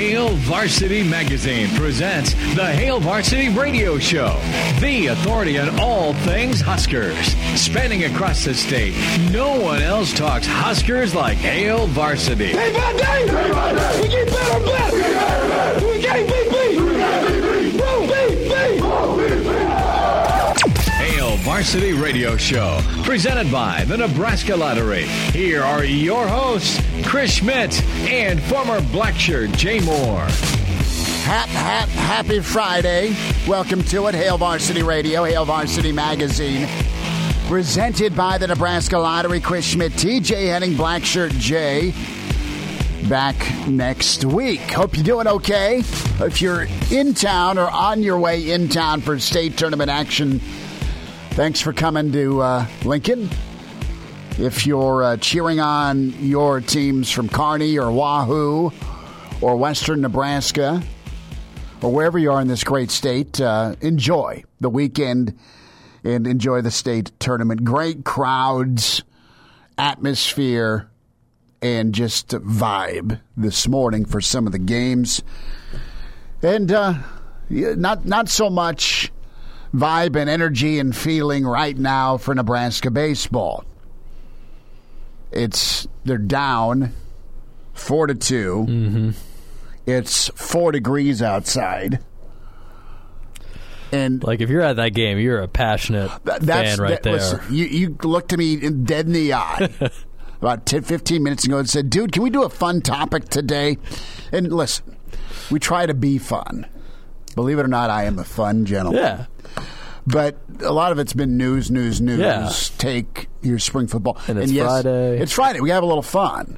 Hail Varsity Magazine presents the Hail Varsity Radio Show, the authority on all things Huskers. Spanning across the state, no one else talks Huskers like Hail Varsity. Hey, by day! We get better and better! We can't beat me! Won't beat me! Hail Varsity Radio Show, presented by the Nebraska Lottery. Here are your hosts, Chris Schmidt and former Blackshirt Jay Moore. Happy Friday. Welcome to it. Hail Varsity Radio, Hail Varsity Magazine. Presented by the Nebraska Lottery. Chris Schmidt, TJ Henning, Blackshirt Jay. Back next week. Hope you're doing okay. If you're in town or on your way in town for state tournament action, thanks for coming to Lincoln. If you're cheering on your teams from Kearney or Wahoo or Western Nebraska or wherever you are in this great state, enjoy the weekend and enjoy the state tournament. Great crowds, atmosphere, and just vibe this morning for some of the games. And not so much vibe and energy and feeling right now for Nebraska baseball. They're down 4-2. Mm-hmm. It's 4 degrees outside. And like, if you're at that game, you're a passionate fan right there. Listen, you looked at me dead in the eye about 15 minutes ago and said, dude, can we do a fun topic today? And listen, we try to be fun. Believe it or not, I am a fun gentleman. Yeah. But a lot of it's been news. Yeah. Take your spring football. And it's Friday. It's Friday. We have a little fun.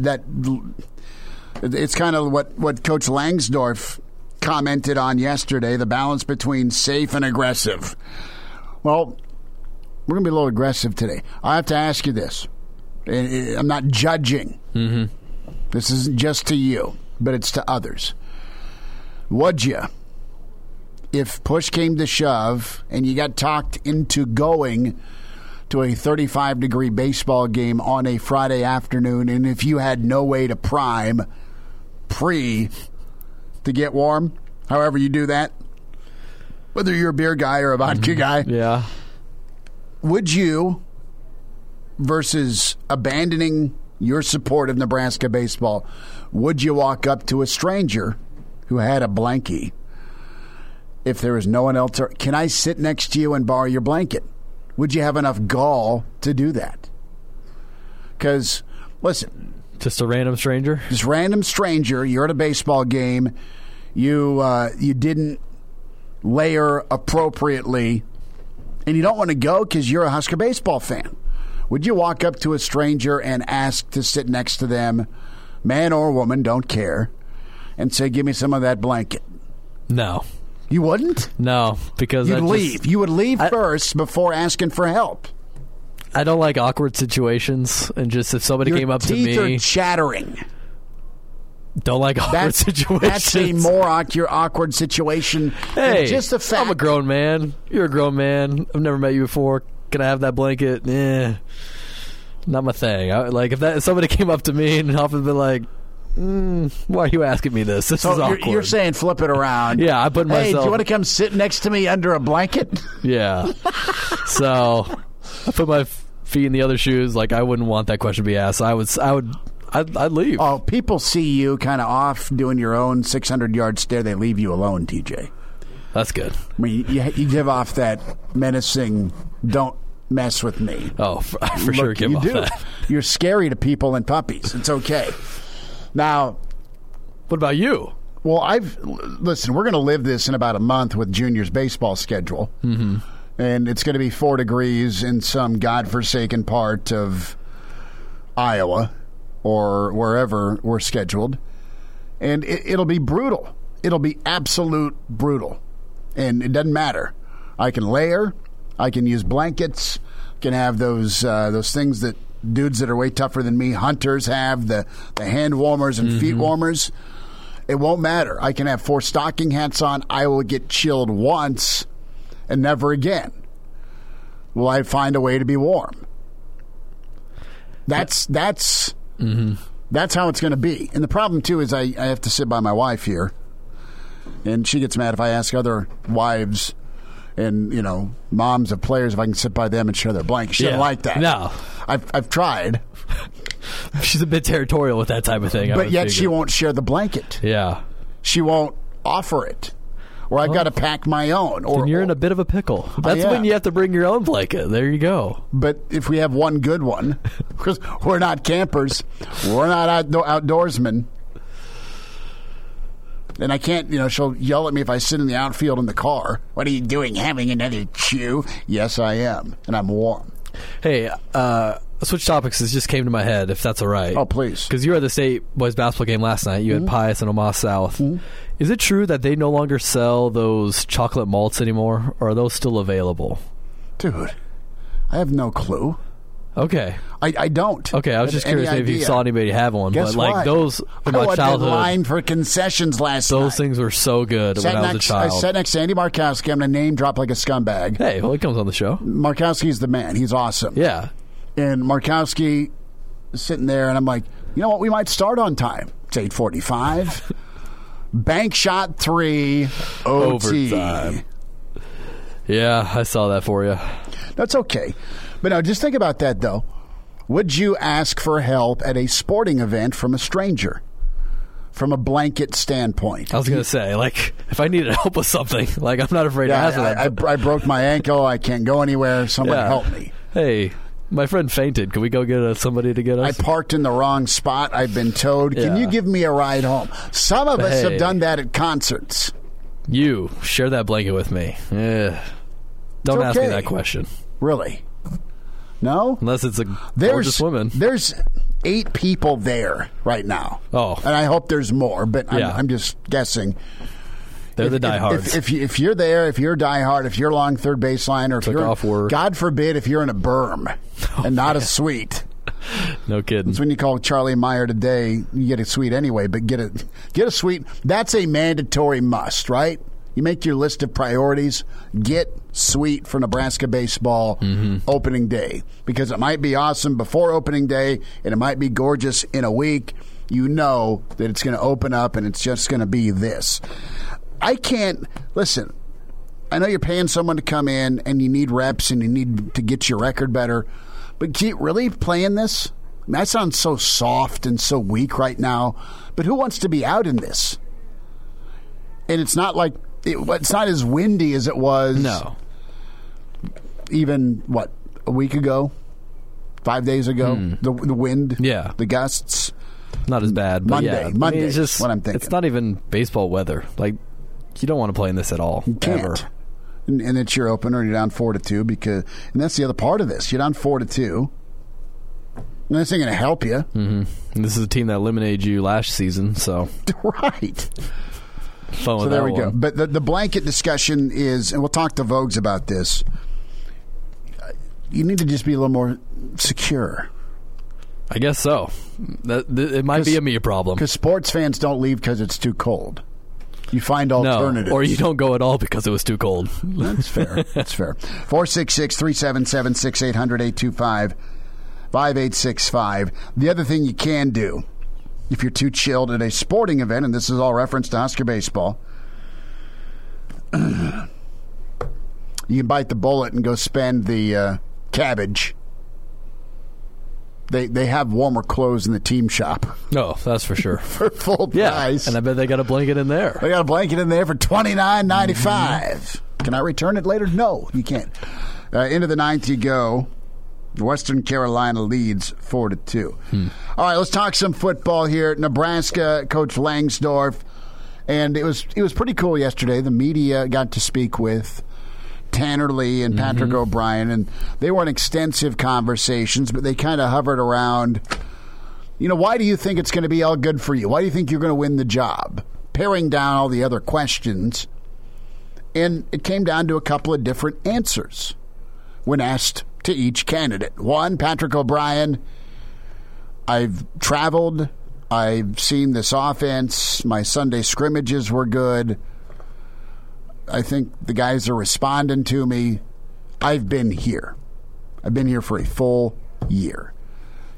It's kind of what Coach Langsdorf commented on yesterday, the balance between safe and aggressive. Well, we're going to be a little aggressive today. I have to ask you this. I'm not judging. Mm-hmm. This isn't just to you, but it's to others. Would you, if push came to shove and you got talked into going to a 35-degree baseball game on a Friday afternoon, and if you had no way to to get warm, however you do that, whether you're a beer guy or a vodka guy, yeah, would you, versus abandoning your support of Nebraska baseball, would you walk up to a stranger who had a blankie if there was no one else? Can I sit next to you and borrow your blanket? Would you have enough gall to do that? Because, listen, just a random stranger? Just random stranger. You're at a baseball game. You didn't layer appropriately, and you don't want to go because you're a Husker baseball fan. Would you walk up to a stranger and ask to sit next to them, man or woman, don't care, and say, give me some of that blanket? No. You wouldn't? No, because you'd leave. You would leave first before asking for help. I don't like awkward situations, and just if somebody came up to me, your teeth are chattering. Don't like awkward situations. That's a more awkward situation. Hey, just the fact I'm a grown man. You're a grown man. I've never met you before. Can I have that blanket? Not my thing. If somebody came up to me and offered to be like, why are you asking me this? This is awkward. You're saying flip it around. Yeah, I put myself. Hey, do you want to come sit next to me under a blanket? Yeah. So I put my feet in the other shoes. Like, I wouldn't want that question to be asked. I'd leave. Oh, people see you kind of off doing your own 600-yard stare. They leave you alone, TJ. That's good. I mean, you give off that menacing, don't mess with me. Oh, for sure give off that. You're scary to people and puppies. It's okay. Now, what about you? Well, listen, we're going to live this in about a month with Junior's baseball schedule. Mm-hmm. And it's going to be 4 degrees in some godforsaken part of Iowa or wherever we're scheduled. And it'll be brutal. It'll be absolute brutal. And it doesn't matter. I can layer. I can use blankets. Can have those things that dudes that are way tougher than me, hunters, have, the hand warmers and feet warmers. It won't matter. I can have 4 stocking hats on. I will get chilled once and never again will I find a way to be warm. That's That's how it's going to be. And the problem, too, is I have to sit by my wife here. And she gets mad if I ask other wives and, moms of players if I can sit by them and share their blanket. She doesn't like that. No. I've tried. She's a bit territorial with that type of thing. But yet she won't share the blanket. Yeah. She won't offer it. Or I've got to pack my own. Then you're in a bit of a pickle. That's when you have to bring your own blanket. There you go. But if we have one good one, because we're not campers, we're not outdoorsmen. And I can't, she'll yell at me if I sit in the outfield in the car. What are you doing, having another chew? Yes, I am. And I'm warm. Hey, switch topics. This just came to my head, if that's all right. Oh, please. Because you were at the state boys basketball game last night. You had Pius and Omaha South. Is it true that they no longer sell those chocolate malts anymore, or are those still available? Dude, I have no clue. Okay. I don't. Okay, I was just curious if you saw anybody have one. Guess but like what? those in my childhood, in line for concessions last night. Those things were so good when I was a child. I sat next to Andy Markowski. I'm going to name drop like a scumbag. Hey, well, he comes on the show. Markowski's the man. He's awesome. Yeah. And Markowski is sitting there, and I'm like, you know what? We might start on time. It's 8:45. Bank shot 3. OT. Overtime. Yeah, I saw that for you. That's okay. But now, just think about that, though. Would you ask for help at a sporting event from a stranger? From a blanket standpoint. I was going to say, like, if I needed help with something, like, I'm not afraid to ask for that. I broke my ankle. I can't go anywhere. Somebody help me. Hey, my friend fainted. Can we go get somebody to get us? I parked in the wrong spot. I've been towed. Can you give me a ride home? Some of us have done that at concerts. You share that blanket with me. Don't ask me that question. Really? No? Unless it's a gorgeous woman. There's 8 people there right now. Oh. And I hope there's more, but I'm just guessing. They're the diehards. If you're there, if you're a diehard, if you're along third baseline, or if you're off work. God forbid, if you're in a berm and not a suite. No kidding. It's when you call Charlie Meyer today, you get a suite anyway, but get a suite. That's a mandatory must, right? You make your list of priorities, get suite for Nebraska baseball opening day, because it might be awesome before opening day and it might be gorgeous in a week. You know that it's going to open up and it's just going to be this. I can't listen. I know you're paying someone to come in and you need reps and you need to get your record better, but keep really playing this. I mean, that sounds so soft and so weak right now. But who wants to be out in this? And it's not like it's not as windy as it was. No. Even a week ago, 5 days ago, the wind, the gusts. Not as bad. But Monday. It's just what I'm thinking. It's not even baseball weather. Like, you don't want to play in this at all. You can't. Ever. And it's your opener, and you're down 4-2 and that's the other part of this. You're down 4-2. And that's not going to help you. And this is a team that eliminated you last season, so right. So there we go. But the blanket discussion is, and we'll talk to Vogues about this. You need to just be a little more secure. I guess so. It might be a me problem. Because sports fans don't leave because it's too cold. You find alternatives. No, or you don't go at all because it was too cold. That's fair. That's fair. 466-377-6800-825-5865. The other thing you can do, if you're too chilled at a sporting event, and this is all reference to Husker baseball, you can bite the bullet and go spend the cabbage. They have warmer clothes in the team shop. No, that's for sure. For full price. And I bet they got a blanket in there. They got a blanket in there for $29.95. Can I return it later? No, you can't. Into the ninth you go. Western Carolina leads 4-2. All right, let's talk some football here. Nebraska, Coach Langsdorf. And it was pretty cool yesterday. The media got to speak with Tanner Lee and Patrick O'Brien, and they weren't extensive conversations, but they kind of hovered around, why do you think it's going to be all good for you? Why do you think you're going to win the job? Paring down all the other questions. And it came down to a couple of different answers when asked to each candidate. One, Patrick O'Brien, I've traveled, I've seen this offense, my Sunday scrimmages were good. I think the guys are responding to me. I've been here. I've been here for a full year.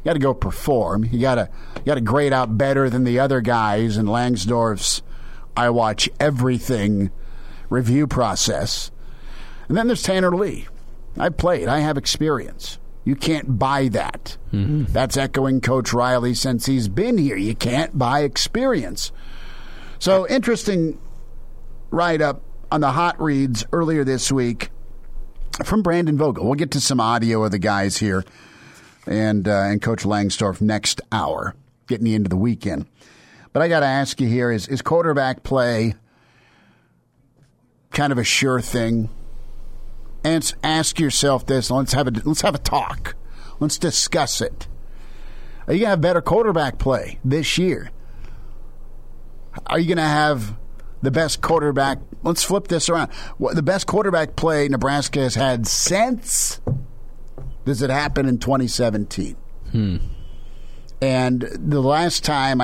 got to go perform. You got to grade out better than the other guys in Langsdorf's I watch everything review process. And then there's Tanner Lee. I've played. I have experience. You can't buy that. Mm-hmm. That's echoing Coach Riley since he's been here. You can't buy experience. So interesting write-up on the hot reads earlier this week from Brandon Vogel. We'll get to some audio of the guys here and Coach Langsdorf next hour, getting you into the weekend. But I got to ask you here, is quarterback play kind of a sure thing? And ask yourself this. Let's have a talk. Let's discuss it. Are you going to have better quarterback play this year? Are you going to have the best quarterback? Let's flip this around. The best quarterback play Nebraska has had since? Does it happen in 2017? And the last time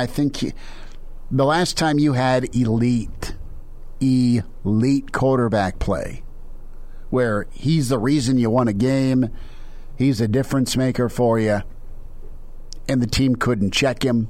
you had elite quarterback play, where he's the reason you won a game, he's a difference maker for you, and the team couldn't check him.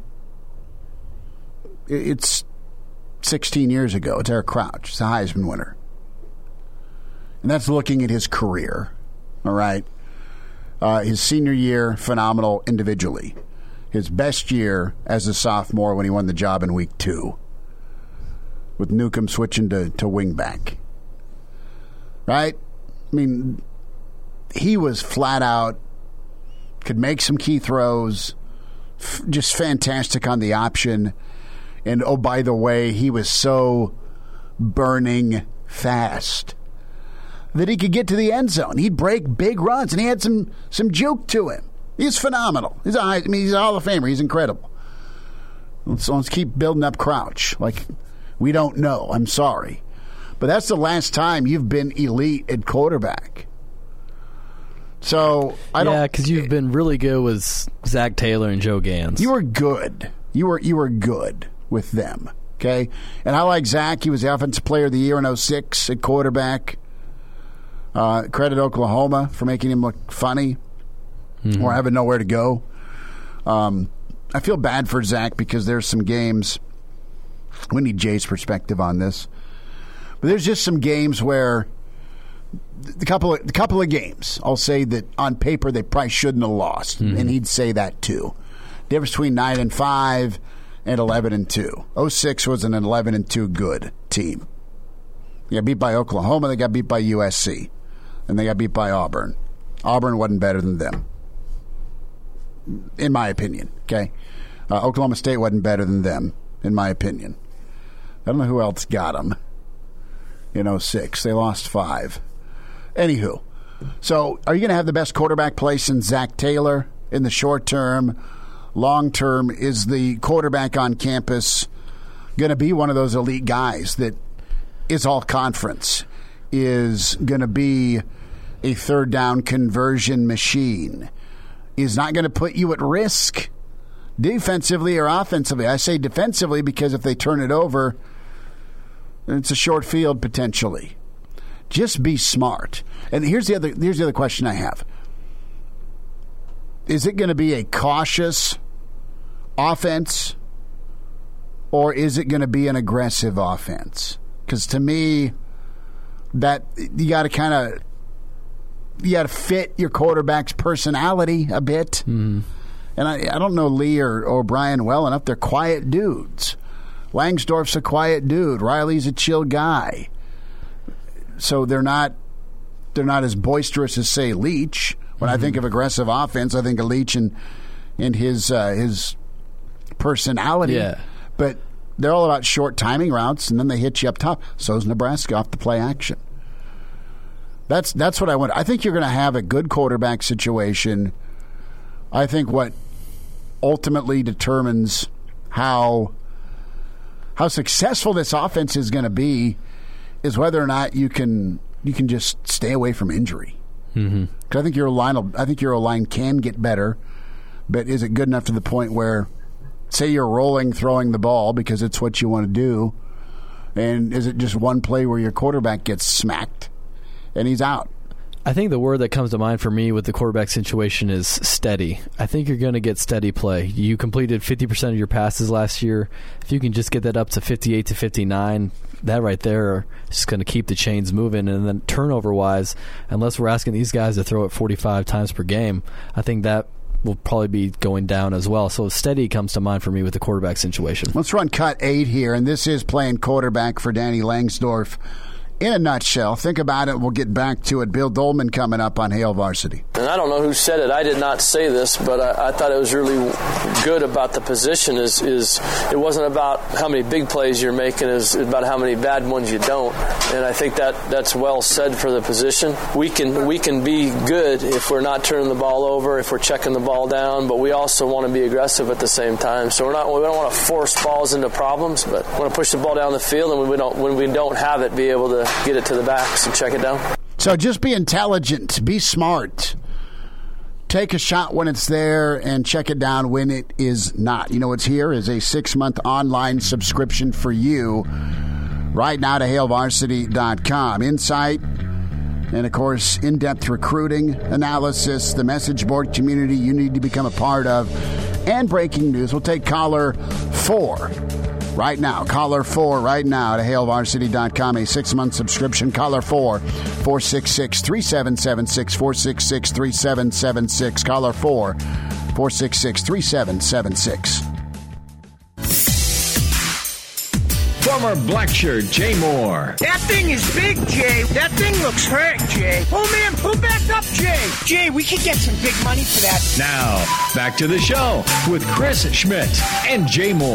It's 16 years ago. It's Eric Crouch. He's a Heisman winner. And that's looking at his career, all right? His senior year, phenomenal individually. His best year as a sophomore when he won the job in week 2, with Newcomb switching to wingback. Right? I mean, he was flat out, could make some key throws, just fantastic on the option. And, oh, by the way, he was so burning fast that he could get to the end zone. He'd break big runs, and he had some juke to him. He's phenomenal. He's a Hall of Famer. He's incredible. Let's keep building up Crouch. Like, we don't know. I'm sorry. But that's the last time you've been elite at quarterback. So, Yeah, because you've been really good with Zach Taylor and Joe Gans. You were good. You were good with them, okay? And I like Zach. He was the Offensive Player of the Year in 2006 at quarterback. Credit Oklahoma for making him look funny or having nowhere to go. I feel bad for Zach because there's some games. We need Jay's perspective on this. But there's just some games where the couple of games, I'll say that on paper they probably shouldn't have lost, and he'd say that too. Difference between 9-5 and 11-2. 06 was an 11-2 good team. They got beat by Oklahoma. They got beat by USC, and they got beat by Auburn. Auburn wasn't better than them, in my opinion. Okay, Oklahoma State wasn't better than them, in my opinion. I don't know who else got them. In 06, they lost 5. Anywho, so are you going to have the best quarterback play since Zach Taylor in the short term? Long term, is the quarterback on campus going to be one of those elite guys that is all conference, is going to be a third down conversion machine, is not going to put you at risk defensively or offensively? I say defensively because if they turn it over, it's a short field potentially. Just be smart. And here's the other question I have. Is it going to be a cautious offense, or is it going to be an aggressive offense? Because to me, that you got to fit your quarterback's personality a bit. And I don't know Lee or O'Brien well enough. They're quiet dudes. Langsdorf's a quiet dude. Riley's a chill guy. So they're not as boisterous as, say, Leach. When I think of aggressive offense, I think of Leach and his personality. Yeah. But they're all about short timing routes, and then they hit you up top. So's Nebraska off the play action. That's what I want. I think you're going to have a good quarterback situation. I think what ultimately determines how successful this offense is going to be is whether or not you can just stay away from injury. Because I think your O-line can get better, but is it good enough to the point where, say, you're throwing the ball because it's what you want to do, and is it just one play where your quarterback gets smacked and he's out? I think the word that comes to mind for me with the quarterback situation is steady. I think you're going to get steady play. You completed 50% of your passes last year. If you can just get that up to 58 to 59, that right there is just going to keep the chains moving. And then turnover-wise, unless we're asking these guys to throw it 45 times per game, I think that will probably be going down as well. So steady comes to mind for me with the quarterback situation. Let's run cut 8 here, and this is playing quarterback for Danny Langsdorff. In a nutshell, think about it. We'll get back to it. Bill Dolman coming up on Hail Varsity. And I don't know who said it. I did not say this, but I thought it was really good about the position is it wasn't about how many big plays you're making, it's about how many bad ones you don't. And I think that's well said for the position. We can be good if we're not turning the ball over, if we're checking the ball down, but we also want to be aggressive at the same time. So we don't want to force balls into problems, but we want to push the ball down the field, and when we don't have it, be able to get it to the backs and check it down. So just be intelligent, be smart. Take a shot when it's there and check it down when it is not. You know what's here is a 6-month online subscription for you right now to HailVarsity.com. Insight and, of course, in-depth recruiting analysis, the message board community you need to become a part of, and breaking news. We'll take caller 4. Right now, caller 4 right now to HailVarsity.com, a 6-month subscription. Caller 4-466-3776, 466-3776. Caller 4-466-3776. Former Blackshirt Jay Moore. That thing is big, Jay. That thing looks hurt, Jay. Oh, man, pull back up, Jay. Jay, we could get some big money for that. Now, back to the show with Chris Schmidt and Jay Moore.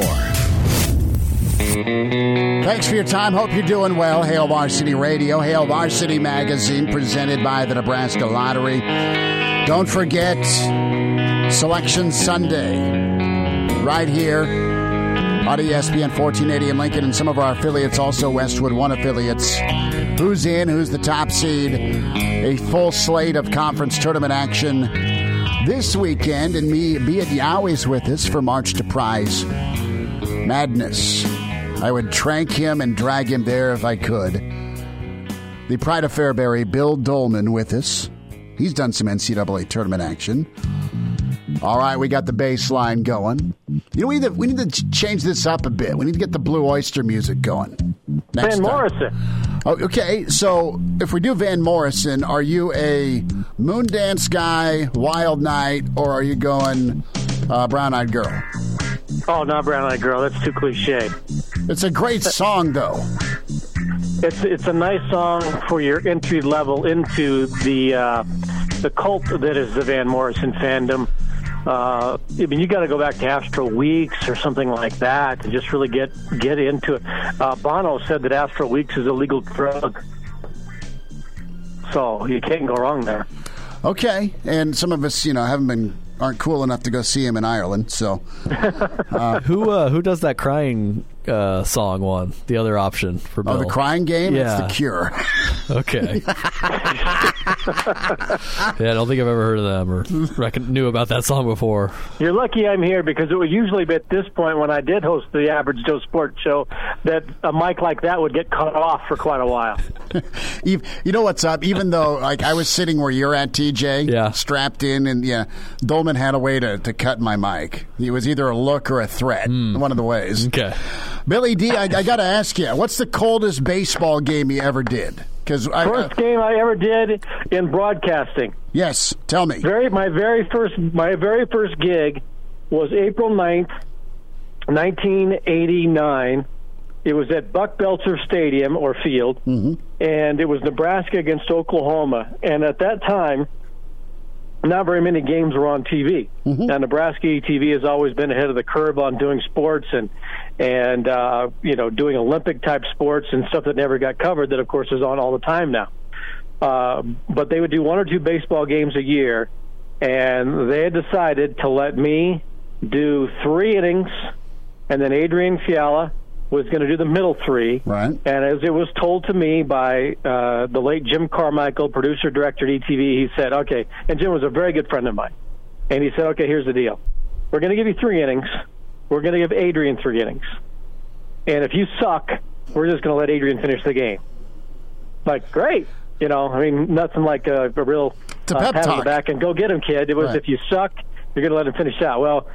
Thanks for your time. Hope you're doing well. Hail Varsity Radio, Hail Varsity Magazine, presented by the Nebraska Lottery. Don't forget Selection Sunday, right here on ESPN 1480 in Lincoln, and some of our affiliates, also Westwood One affiliates. Who's in? Who's the top seed? A full slate of conference tournament action this weekend, and me, Be It Yahweh's with us for March to Prize Madness. I would trank him and drag him there if I could. The Pride of Fairbury, Bill Dolman, with us. He's done some NCAA tournament action. All right, we got the bass line going. You know, we need to change this up a bit. We need to get the Blue Oyster music going. Van Morrison. Oh, okay, so if we do Van Morrison, are you a Moondance guy, Wild Night, or are you going Brown Eyed Girl? Oh, not Brown Eyed Girl. That's too cliche. It's a great song, though. It's a nice song for your entry level into the cult that is the Van Morrison fandom. I mean, you got to go back to Astral Weeks or something like that to just really get into it. Bono said that Astral Weeks is a legal drug, so you can't go wrong there. Okay, and some of us, aren't cool enough to go see him in Ireland. So, who does that crying song one? The other option for Bill. Oh, the crying game? Yeah. It's The Cure. Okay. Yeah, I don't think I've ever heard of them or knew about that song before. You're lucky I'm here, because it would usually be at this point when I did host the Average Joe Sports Show that a mic like that would get cut off for quite a while. You know what's up? Even though I was sitting where you're at, TJ, yeah, strapped in, and Dolman had a way to cut my mic. It was either a look or a threat, one of the ways. Okay. Billy D, I got to ask you, what's the coldest baseball game you ever did? First game I ever did in broadcasting. Yes, tell me. My very first gig was April 9th, 1989. It was at Buck Belcher Stadium or Field, and it was Nebraska against Oklahoma. And at that time, not very many games were on TV. Now, Nebraska TV has always been ahead of the curve on doing sports and doing Olympic type sports and stuff that never got covered. That, of course, is on all the time now. But they would do 1 or 2 baseball games a year, and they had decided to let me do 3 innings, and then Adrian Fiala was going to do the middle 3. Right. And as it was told to me by the late Jim Carmichael, producer, director at ETV, he said, okay, and Jim was a very good friend of mine, and he said, okay, here's the deal. We're going to give you 3 innings. We're going to give Adrian 3 innings. And if you suck, we're just going to let Adrian finish the game. Like, great. You know, I mean, nothing like a real pat on the back and go get him, kid. It was If you suck, you're going to let him finish out. Well,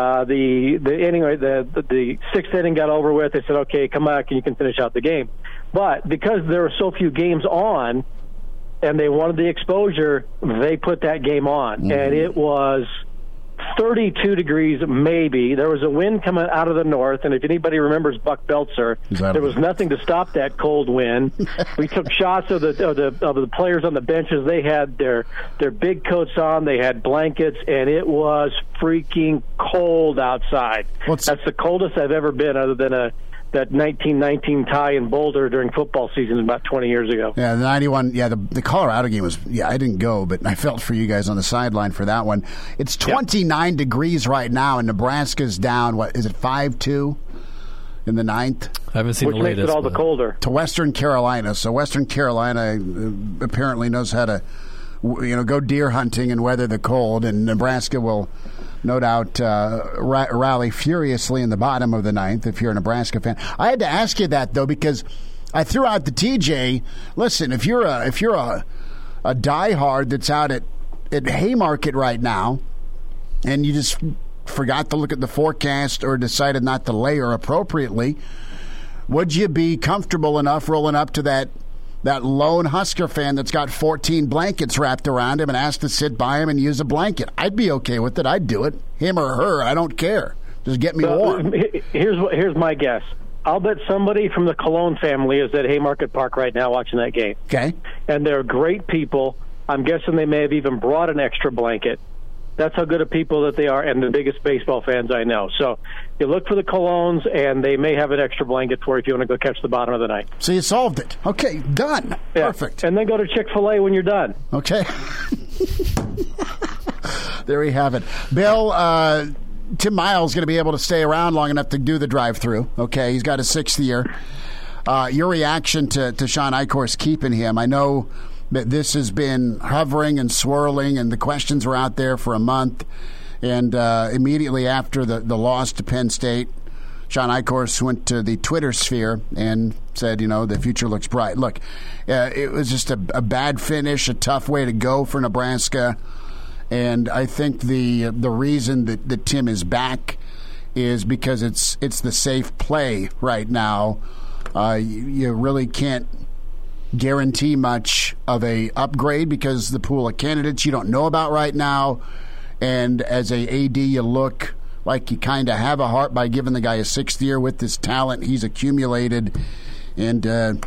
the sixth inning got over with. They said, okay, come back and you can finish out the game. But because there were so few games on and they wanted the exposure, they put that game on. Mm-hmm. And it was 32 degrees maybe. There was a wind coming out of the north, and if anybody remembers Buck Belzer, there was nothing to stop that cold wind. We took shots of the players on the benches. They had their big coats on, they had blankets, and it was freaking cold outside. That's the coldest I've ever been, other than that 1919 tie in Boulder during football season about 20 years ago. Yeah, the 91, the Colorado game was, I didn't go, but I felt for you guys on the sideline for that one. It's 29 degrees right now, and Nebraska's down, what, is it 5-2 in the ninth? I haven't seen the latest. Which makes it all the colder. To Western Carolina. So Western Carolina apparently knows how to, go deer hunting and weather the cold, and Nebraska will no doubt rally furiously in the bottom of the ninth if you're a Nebraska fan. I had to ask you that, though, because I threw out the TJ. Listen, if you're a diehard that's out at Haymarket right now and you just forgot to look at the forecast or decided not to layer appropriately, would you be comfortable enough rolling up to that lone Husker fan that's got 14 blankets wrapped around him and asked to sit by him and use a blanket? I'd be okay with it. I'd do it. Him or her, I don't care. Just get me warm. Here's my guess. I'll bet somebody from the Cologne family is at Haymarket Park right now watching that game. Okay. And they're great people. I'm guessing they may have even brought an extra blanket. That's how good of people that they are, and the biggest baseball fans I know. So you look for the Colognes, and they may have an extra blanket for you if you want to go catch the bottom of the ninth. So you solved it. Okay, done. Yeah. Perfect. And then go to Chick-fil-A when you're done. Okay. There we have it. Bill, Tim Miles is going to be able to stay around long enough to do the drive-through. Okay, he's got a 6th year. Your reaction to Sean Eichhorst keeping him? I know that this has been hovering and swirling, and the questions were out there for a month. And immediately after the loss to Penn State, Sean Eichhorst went to the Twitter sphere and said, the future looks bright. Look, it was just a bad finish, a tough way to go for Nebraska. And I think the reason that Tim is back is because it's the safe play right now. You really can't guarantee much of a upgrade because the pool of candidates you don't know about right now, and as a AD you look like you kind of have a heart by giving the guy a 6th year with this talent he's accumulated, and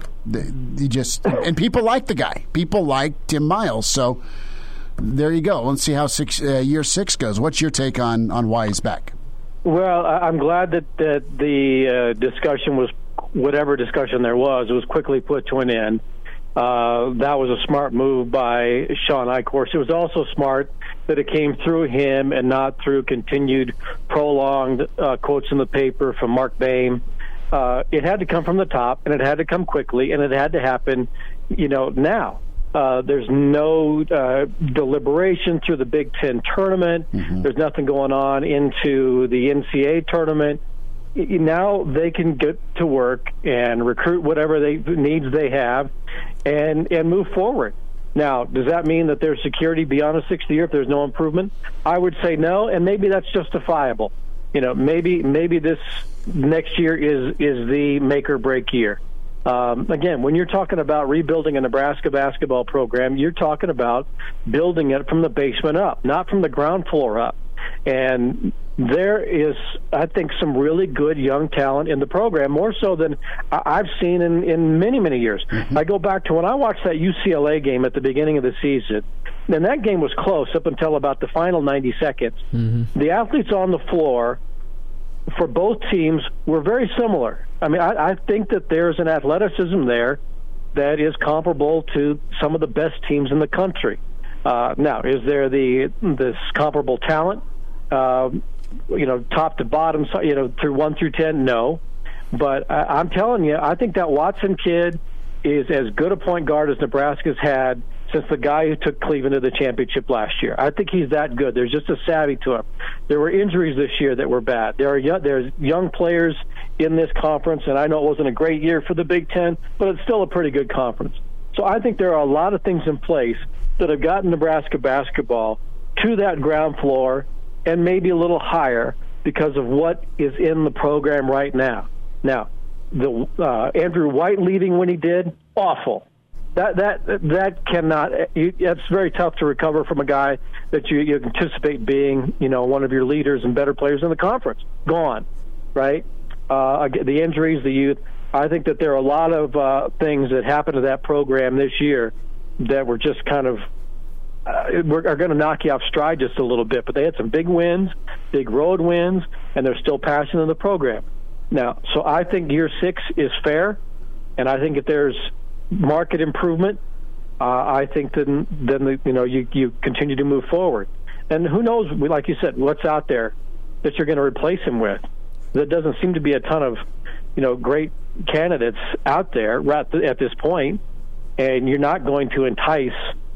and people like the guy. People like Tim Miles, so there you go. Let's see how year 6 goes. What's your take on why he's back? Well, I'm glad that the discussion was, whatever discussion there was, it was quickly put to an end. That was a smart move by Sean Eichhorst. It was also smart that it came through him and not through continued prolonged quotes in the paper from Mark Boehm. It had to come from the top, and it had to come quickly, and it had to happen, now. There's no deliberation through the Big Ten tournament. Mm-hmm. There's nothing going on into the NCAA tournament. Now they can get to work and recruit whatever needs they have and move forward. Now, does that mean that there's security beyond a 6th year if there's no improvement? I would say no, and maybe that's justifiable. Maybe this next year is the make or break year. Again, when you're talking about rebuilding a Nebraska basketball program, you're talking about building it from the basement up, not from the ground floor up. And there is, I think, some really good young talent in the program, more so than I've seen in many, many years. Mm-hmm. I go back to when I watched that UCLA game at the beginning of the season, and that game was close up until about the final 90 seconds. Mm-hmm. The athletes on the floor for both teams were very similar. I mean, I think that there's an athleticism there that is comparable to some of the best teams in the country. Now, is there this comparable talent? Top to bottom, through 1 through 10, no. But I'm telling you, I think that Watson kid is as good a point guard as Nebraska's had since the guy who took Cleveland to the championship last year. I think he's that good. There's just a savvy to him. There were injuries this year that were bad. There's young players in this conference, and I know it wasn't a great year for the Big Ten, but it's still a pretty good conference. So I think there are a lot of things in place that have gotten Nebraska basketball to that ground floor and maybe a little higher because of what is in the program right now. Now, the Andrew White leaving when he did, awful. That cannot. That's very tough to recover from a guy that you anticipate being, one of your leaders and better players in the conference. Gone, right? The injuries, the youth. I think that there are a lot of things that happened to that program this year that were just kind of are going to knock you off stride just a little bit. But they had some big wins, big road wins, and they're still passionate in the program. Now, so I think year 6 is fair, and I think if there's market improvement, I think then you continue to move forward. And who knows, like you said, what's out there that you're going to replace him with? There doesn't seem to be a ton of great candidates out there right at this point, and you're not going to entice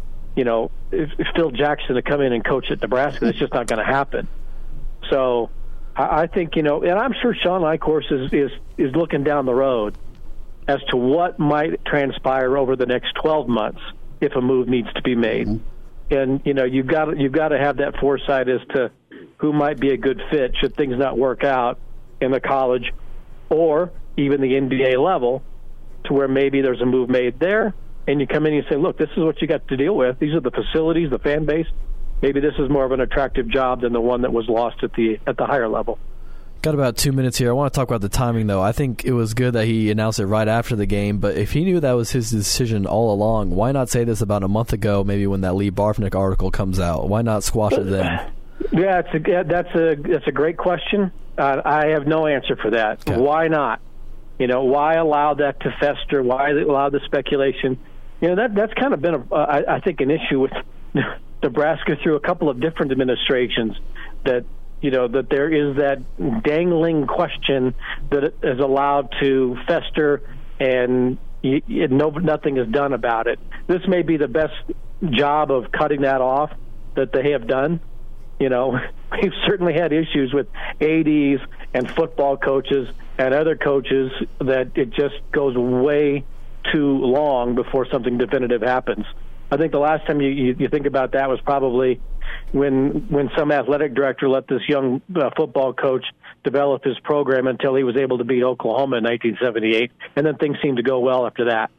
Phil Jackson to come in and coach at Nebraska. It's just not going to happen. So I think and I'm sure Sean Eichhorst is looking down the road as to what might transpire over the next 12 months if a move needs to be made. Mm-hmm. And you've got to have that foresight as to who might be a good fit should things not work out in the college or even the NBA level, to where maybe there's a move made there, and you come in and you say, look, this is what you got to deal with. These are the facilities, the fan base. Maybe this is more of an attractive job than the one that was lost at the higher level. Got about 2 minutes here. I want to talk about the timing, though. I think it was good that he announced it right after the game, but if he knew that was his decision all along, why not say this about a month ago, maybe when that Lee Barfnick article comes out? Why not squash it then? Yeah, that's a great question. I have no answer for that. Okay. Why not? Why allow that to fester? Why allow the speculation? That's kind of been, I think, an issue with Nebraska through a couple of different administrations, that that there is that dangling question that is allowed to fester, and nothing is done about it. This may be the best job of cutting that off that they have done. We've certainly had issues with ADs and football coaches and other coaches that it just goes way too long before something definitive happens. I think the last time you think about that was probably when some athletic director let this young football coach develop his program until he was able to beat Oklahoma in 1978, and then things seemed to go well after that.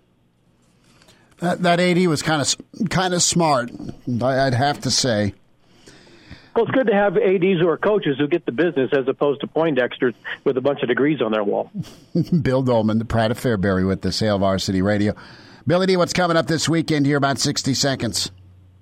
That AD was kind of smart, I'd have to say. Well, it's good to have ADs who are coaches who get the business as opposed to Poindexters with a bunch of degrees on their wall. Bill Dolman, the Pride of Fairbury with the Hail Varsity Radio. Billy D, what's coming up this weekend here? About 60 seconds.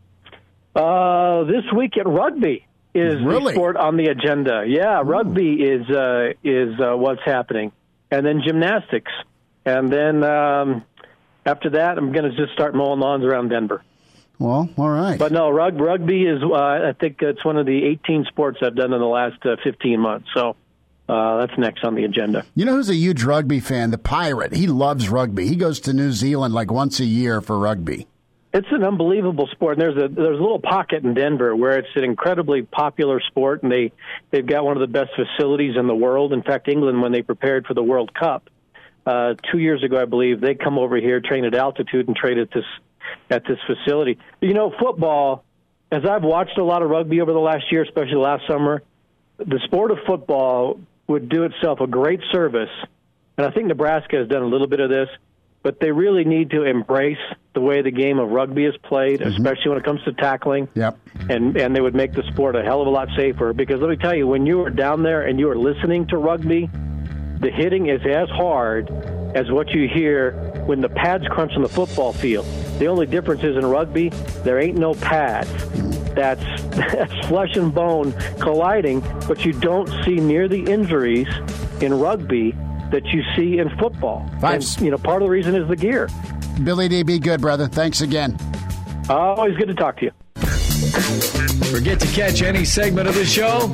This weekend, rugby is the sport on the agenda. Yeah, rugby is what's happening. And then gymnastics. And then after that, I'm going to just start mowing lawns around Denver. Well, all right. But no, rugby is, I think it's one of the 18 sports I've done in the last 15 months. So that's next on the agenda. You know who's a huge rugby fan? The Pirate. He loves rugby. He goes to New Zealand like once a year for rugby. It's an unbelievable sport. And there's a little pocket in Denver where it's an incredibly popular sport, and they've got one of the best facilities in the world. In fact, England, when they prepared for the World Cup 2 years ago, I believe, they come over here, train at altitude, and train at this facility. Football, as I've watched a lot of rugby over the last year, especially last summer, the sport of football would do itself a great service, and I think Nebraska has done a little bit of this, but they really need to embrace the way the game of rugby is played, especially when it comes to tackling. Yep. And they would make the sport a hell of a lot safer, because let me tell you, when you are down there and you are listening to rugby, the hitting is as hard as what you hear when the pads crunch on the football field. The only difference is in rugby, there ain't no pads. That's flesh and bone colliding, but you don't see near the injuries in rugby that you see in football. And, part of the reason is the gear. Billy D, be good, brother. Thanks again. Always good to talk to you. Forget to catch any segment of the show?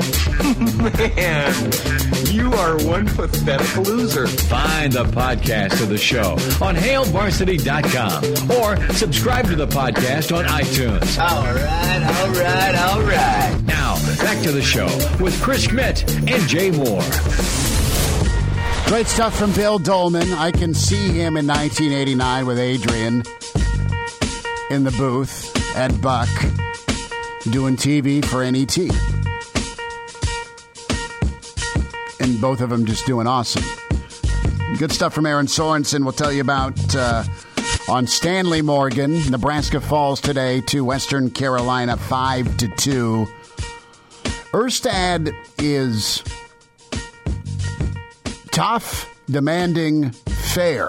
Man, you are one pathetic loser. Find the podcast of the show on HailVarsity.com or subscribe to the podcast on iTunes. All right. Now, back to the show with Chris Schmidt and Jay Moore. Great stuff from Bill Dolman. I can see him in 1989 with Adrian in the booth at Buck doing TV for NET. And both of them just doing awesome. Good stuff from Aaron Sorensen. We'll tell you about on Stanley Morgan. Nebraska falls today to Western Carolina 5-2. Erstad is tough, demanding, fair.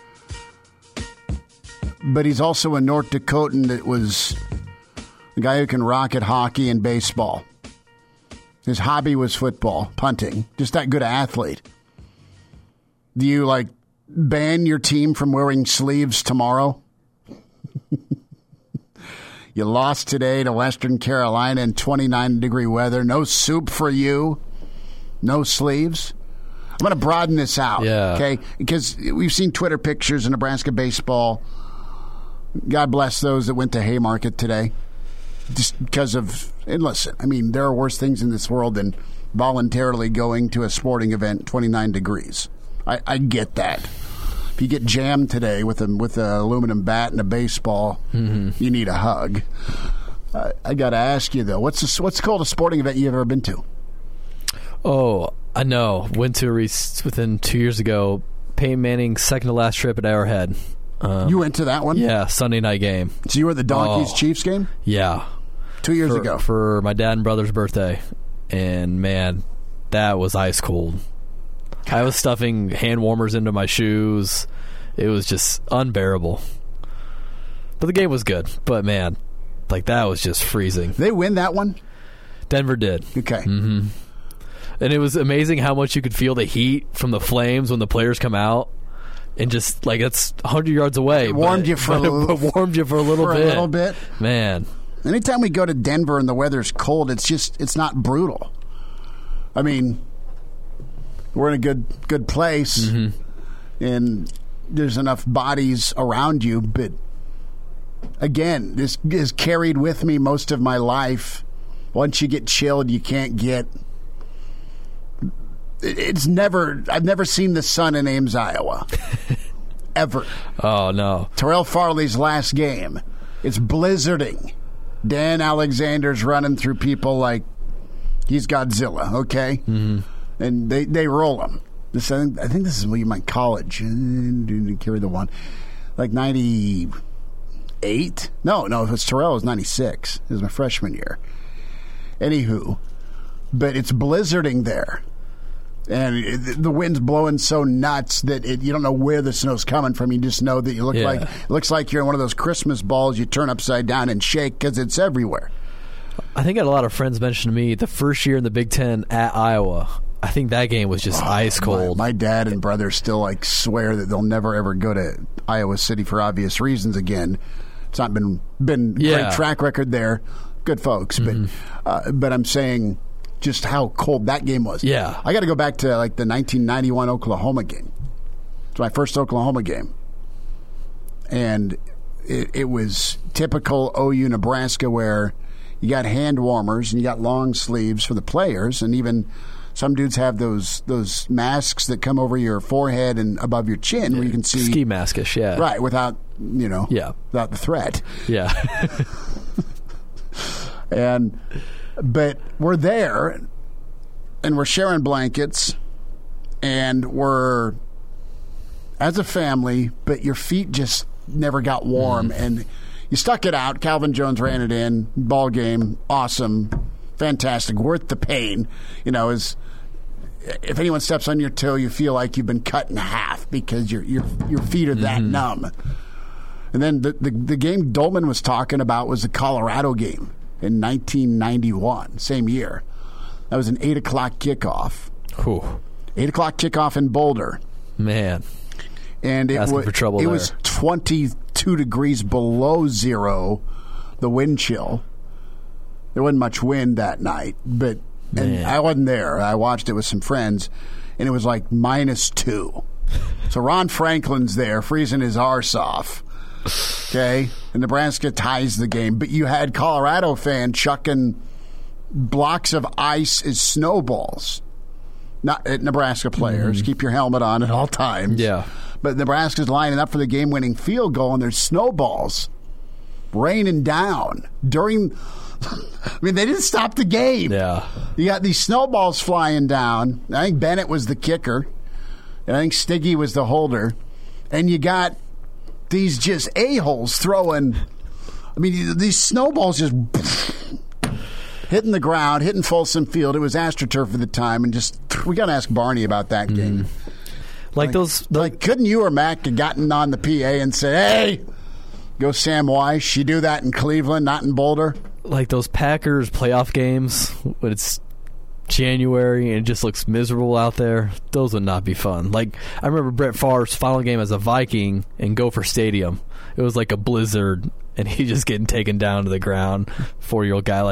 But he's also a North Dakotan that was the guy who can rocket hockey and baseball. His hobby was football, punting. Just that good athlete. Do you, ban your team from wearing sleeves tomorrow? You lost today to Western Carolina in 29-degree weather. No soup for you. No sleeves. I'm going to broaden this out, okay? Because we've seen Twitter pictures of Nebraska baseball. God bless those that went to Haymarket today. Just because of, and listen, I mean, there are worse things in this world than voluntarily going to a sporting event 29 degrees. I get that. If you get jammed today with an aluminum bat and a baseball, you need a hug. I got to ask you, though, what's the coldest sporting event you've ever been to? Oh, I know. Went to within 2 years ago, Peyton Manning's second to last trip at Arrowhead. You went to that one? Yeah, Sunday night game. So you were at the Donkeys-Chiefs game? Yeah. 2 years ago. For my dad and brother's birthday. And, man, that was ice cold. I was stuffing hand warmers into my shoes. It was just unbearable. But the game was good. But, man, that was just freezing. They win that one? Denver did. Okay. Mm-hmm. And it was amazing how much you could feel the heat from the flames when the players come out. And just, it's 100 yards away. It warmed you for a little bit. Man. Anytime we go to Denver and the weather's cold, it's not brutal. I mean, we're in a good place, and there's enough bodies around you. But again, this is carried with me most of my life. Once you get chilled, you can't get. I've never seen the sun in Ames, Iowa. Ever. Oh, no. Terrell Farley's last game. It's blizzarding. Dan Alexander's running through people like he's Godzilla, okay? Mm-hmm. And they roll him. I think this is my college. Carry the one. 98? No, if it's Terrell, it was 96. It was my freshman year. Anywho, but it's blizzarding there. And the wind's blowing so nuts that you don't know where the snow's coming from. You just know that you looks like you're in one of those Christmas balls you turn upside down and shake because it's everywhere. I think I had a lot of friends mention to me the first year in the Big Ten at Iowa. I think that game was just ice cold. My dad and brother still swear that they'll never ever go to Iowa City for obvious reasons again. It's not been great track record there. Good folks, but I'm saying. Just how cold that game was. Yeah. I got to go back to the 1991 Oklahoma game. It's my first Oklahoma game. And it was typical OU Nebraska where you got hand warmers and you got long sleeves for the players, and even some dudes have those masks that come over your forehead and above your chin where you can see ski maskish, yeah. Right, without without the threat. Yeah. But we're there, and we're sharing blankets, and we're as a family, but your feet just never got warm, and you stuck it out. Calvin Jones ran it in. Ball game, awesome, fantastic, worth the pain. If anyone steps on your toe, you feel like you've been cut in half because your feet are that numb. And then the game Dolman was talking about was the Colorado game. In 1991, same year. That was an 8 o'clock kickoff. Whew. 8 o'clock kickoff in Boulder. Man. And it was 22 degrees below zero, the wind chill. There wasn't much wind that night, but and I wasn't there. I watched it with some friends, and it was -2. So Ron Franklin's there, freezing his arse off. Okay, and Nebraska ties the game, but you had Colorado fans chucking blocks of ice as snowballs. Not at Nebraska players. Keep your helmet on at all times. Yeah, but Nebraska's lining up for the game-winning field goal, and there's snowballs raining down during. I mean, they didn't stop the game. Yeah. You got these snowballs flying down. I think Bennett was the kicker. And I think Stiggy was the holder. And you got these just a-holes throwing. I mean, these snowballs just hitting the ground, hitting Folsom Field. It was AstroTurf at the time. And just, we got to ask Barney about that game. Like couldn't you or Mac have gotten on the PA and said, hey, go Sam Weiss. You do that in Cleveland, not in Boulder? Like those Packers playoff games when it's January and it just looks miserable out there, those would not be fun. Like, I remember Brett Favre's final game as a Viking in Gopher Stadium. It was like a blizzard, and he just getting taken down to the ground. 4-year-old guy,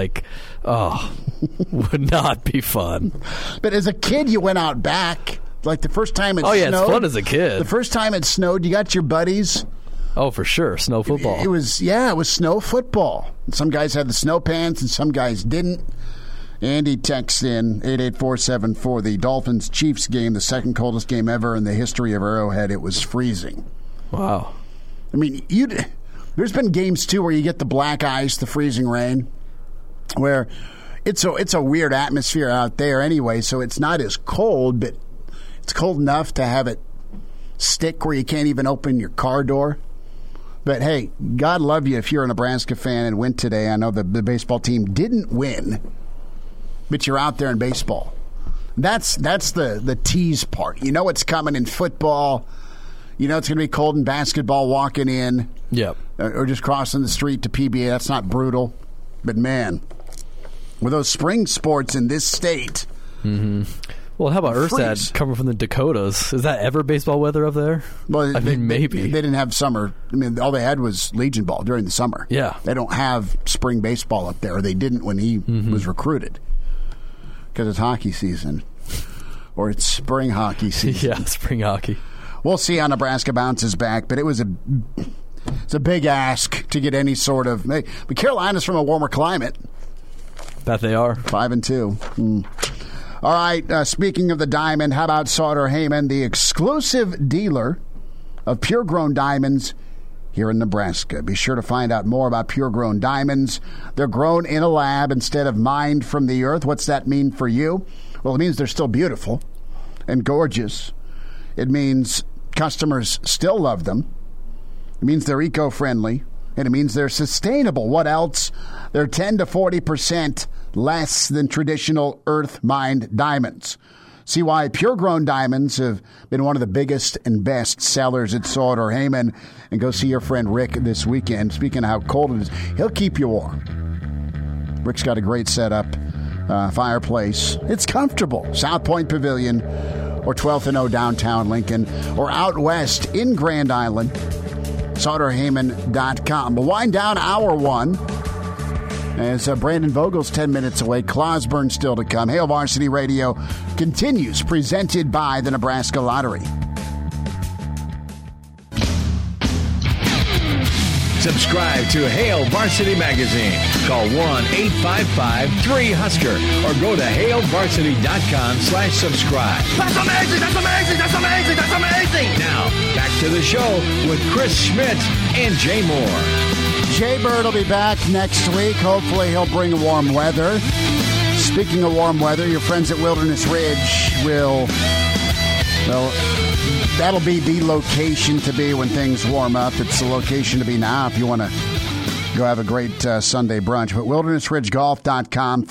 would not be fun. But as a kid, you went out back. Like the first time it snowed. Oh, yeah, it's fun as a kid. The first time it snowed, you got your buddies. Oh, for sure. Snow football. It was snow football. Some guys had the snow pants and some guys didn't. Andy texts in 88474, the Dolphins-Chiefs game, the second coldest game ever in the history of Arrowhead. It was freezing. Wow. I mean, there's been games, too, where you get the black ice, the freezing rain, where it's a weird atmosphere out there anyway, so it's not as cold, but it's cold enough to have it stick where you can't even open your car door. But, hey, God love you if you're a Nebraska fan and win today. I know the baseball team didn't win, but you're out there in baseball. That's the tease part. You know what's coming in football. You know it's going to be cold in basketball walking in. Yep. Or just crossing the street to PBA. That's not brutal. But, man, with those spring sports in this state. Mm-hmm. Well, how about Erstad coming from the Dakotas? Is that ever baseball weather up there? Well, maybe. They didn't have summer. I mean, all they had was Legion ball during the summer. Yeah. They don't have spring baseball up there. Or they didn't when he was recruited. Because it's hockey season. Or it's spring hockey season. Yeah, spring hockey. We'll see how Nebraska bounces back. But it's a big ask to get any sort of... But Carolina's from a warmer climate. That they are. 5-2. All right, speaking of the diamond, how about Sauter Heyman, the exclusive dealer of pure-grown diamonds here in Nebraska? Be sure to find out more about pure-grown diamonds. They're grown in a lab instead of mined from the earth. What's that mean for you? Well, it means they're still beautiful and gorgeous. It means customers still love them. It means they're eco-friendly, and it means they're sustainable. What else? They're 10 to 40% less than traditional earth-mined diamonds. See why pure-grown diamonds have been one of the biggest and best sellers at Sauter Heyman. And go see your friend Rick this weekend. Speaking of how cold it is, he'll keep you warm. Rick's got a great setup, fireplace. It's comfortable. South Point Pavilion or 12th and O downtown Lincoln or out west in Grand Island. SauterHeyman.com. We'll wind down hour one. As Brandon Vogel's 10 minutes away, Clausburn still to come. Hail Varsity Radio continues, presented by the Nebraska Lottery. Subscribe to Hail Varsity Magazine. Call 1-855-3-HUSKER or go to hailvarsity.com/subscribe. That's amazing! That's amazing! That's amazing! That's amazing! Now, back to the show with Chris Schmidt and Jay Moore. Jay Bird will be back next week. Hopefully he'll bring warm weather. Speaking of warm weather, your friends at Wilderness Ridge will... Well, that'll be the location to be when things warm up. It's the location to be now if you want to go have a great Sunday brunch. But wildernessridgegolf.com,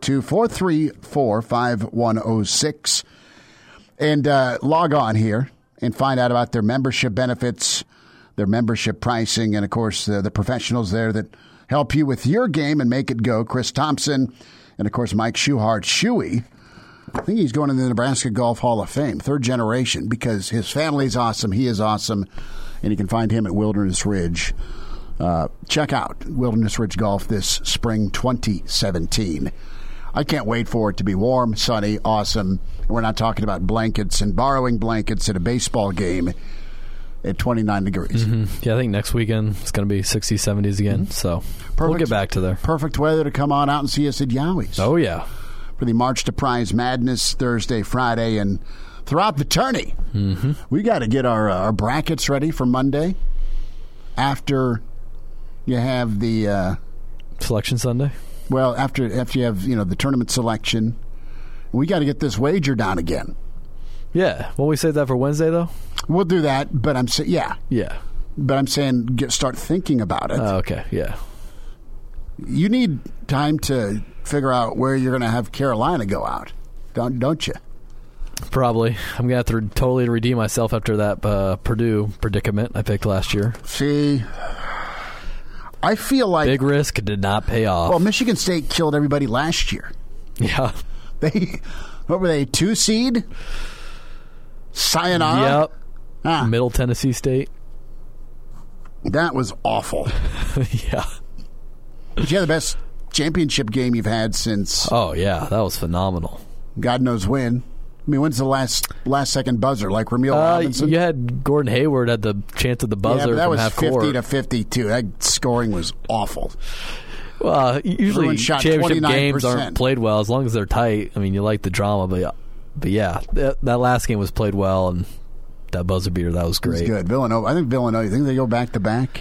402-434-5106. And log on here and find out about their membership benefits, their membership pricing, and, of course, the professionals there that help you with your game and make it go. Chris Thompson and, of course, Mike Schuhart. Shuey, I think he's going to the Nebraska Golf Hall of Fame, third generation, because his family's awesome, he is awesome, and you can find him at Wilderness Ridge. Check out Wilderness Ridge Golf this spring 2017. I can't wait for it to be warm, sunny, awesome. We're not talking about blankets and borrowing blankets at a baseball game at 29 degrees. Mm-hmm. Yeah, I think next weekend it's going to be 60s, 70s again, so we'll get back to there. Perfect weather to come on out and see us at Yowie's. Oh, yeah. For the March to Prize Madness Thursday, Friday, and throughout the tourney. We got to get our brackets ready for Monday after You have the Selection Sunday. Well, after you have the tournament selection, we got to get this wager down again. Yeah, won't we save that for Wednesday though? We'll do that, but I'm saying yeah. But I'm saying start thinking about it. Oh, okay, yeah. You need time to figure out where you're going to have Carolina go out, don't you? Probably. I'm going to have to totally redeem myself after that Purdue predicament I picked last year. See, I feel like big risk did not pay off. Well, Michigan State killed everybody last year. Yeah. What were they, 2 seed? Sayonara? Yep. Middle Tennessee State. That was awful. Yeah. But you had the best championship game you've had since... Oh, yeah. That was phenomenal. God knows when. I mean, when's the last second buzzer? Like Ramil Robinson? You had Gordon Hayward had the chance at the buzzer but that from was half 50 court. to 52. That scoring was awful. Well, usually championship 29%. games aren't played well as long as they're tight. I mean, you like the drama, but yeah, that last game was played well, and that buzzer beater, that was great. It was good. Villanova. I think Villanova. You think they go back to back?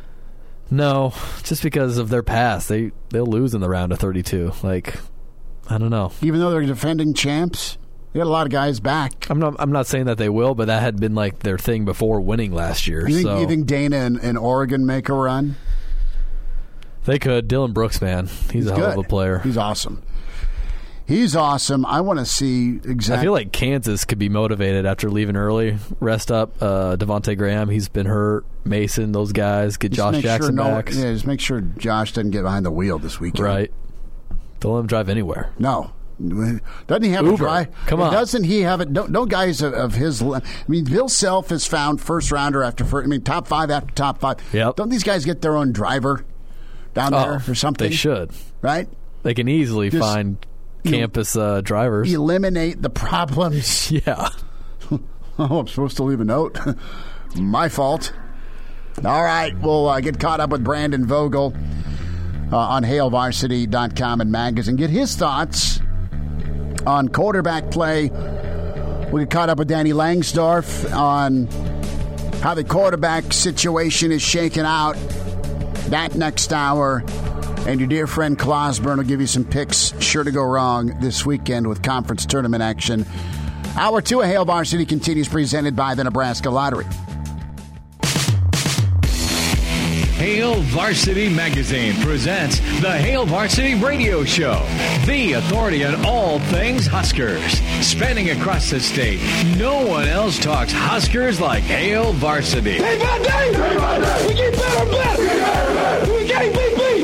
No, just because of their past, they'll lose in the round of 32. Like, I don't know. Even though they're defending champs, they got a lot of guys back. I'm not saying that they will, but that had been like their thing before winning last year. You think Dana and Oregon make a run? They could. Dylan Brooks, man, he's a hell of a player. He's awesome. He's awesome. I want to see exactly. I feel like Kansas could be motivated after leaving early. Rest up Devontae Graham. He's been hurt. Mason, those guys. Get Josh Jackson back. Yeah, just make sure Josh doesn't get behind the wheel this weekend. Right. Don't let him drive anywhere. No. Doesn't he have Uber. a drive? Come on. Doesn't he have it? Don't guys of his. I mean, Bill Self has found first rounder after first. I mean, top 5 after top 5. Yep. Don't these guys get their own driver down there or something? They should. Right? They can easily find campus drivers. Eliminate the problems. Yeah. Oh, I'm supposed to leave a note. My fault. All right, we'll get caught up with Brandon Vogel on HailVarsity.com and magazine. Get his thoughts on quarterback play. We get caught up with Danny Langsdorf on how the quarterback situation is shaking out. That next hour. And your dear friend Clausburn will give you some picks sure to go wrong this weekend with conference tournament action. Hour 2 of Hail Varsity continues, presented by the Nebraska Lottery. Hail Varsity Magazine presents the Hail Varsity Radio Show, the authority on all things Huskers. Spanning across the state, no one else talks Huskers like Hail Varsity. Day by day, we get better and better. We can't beat me.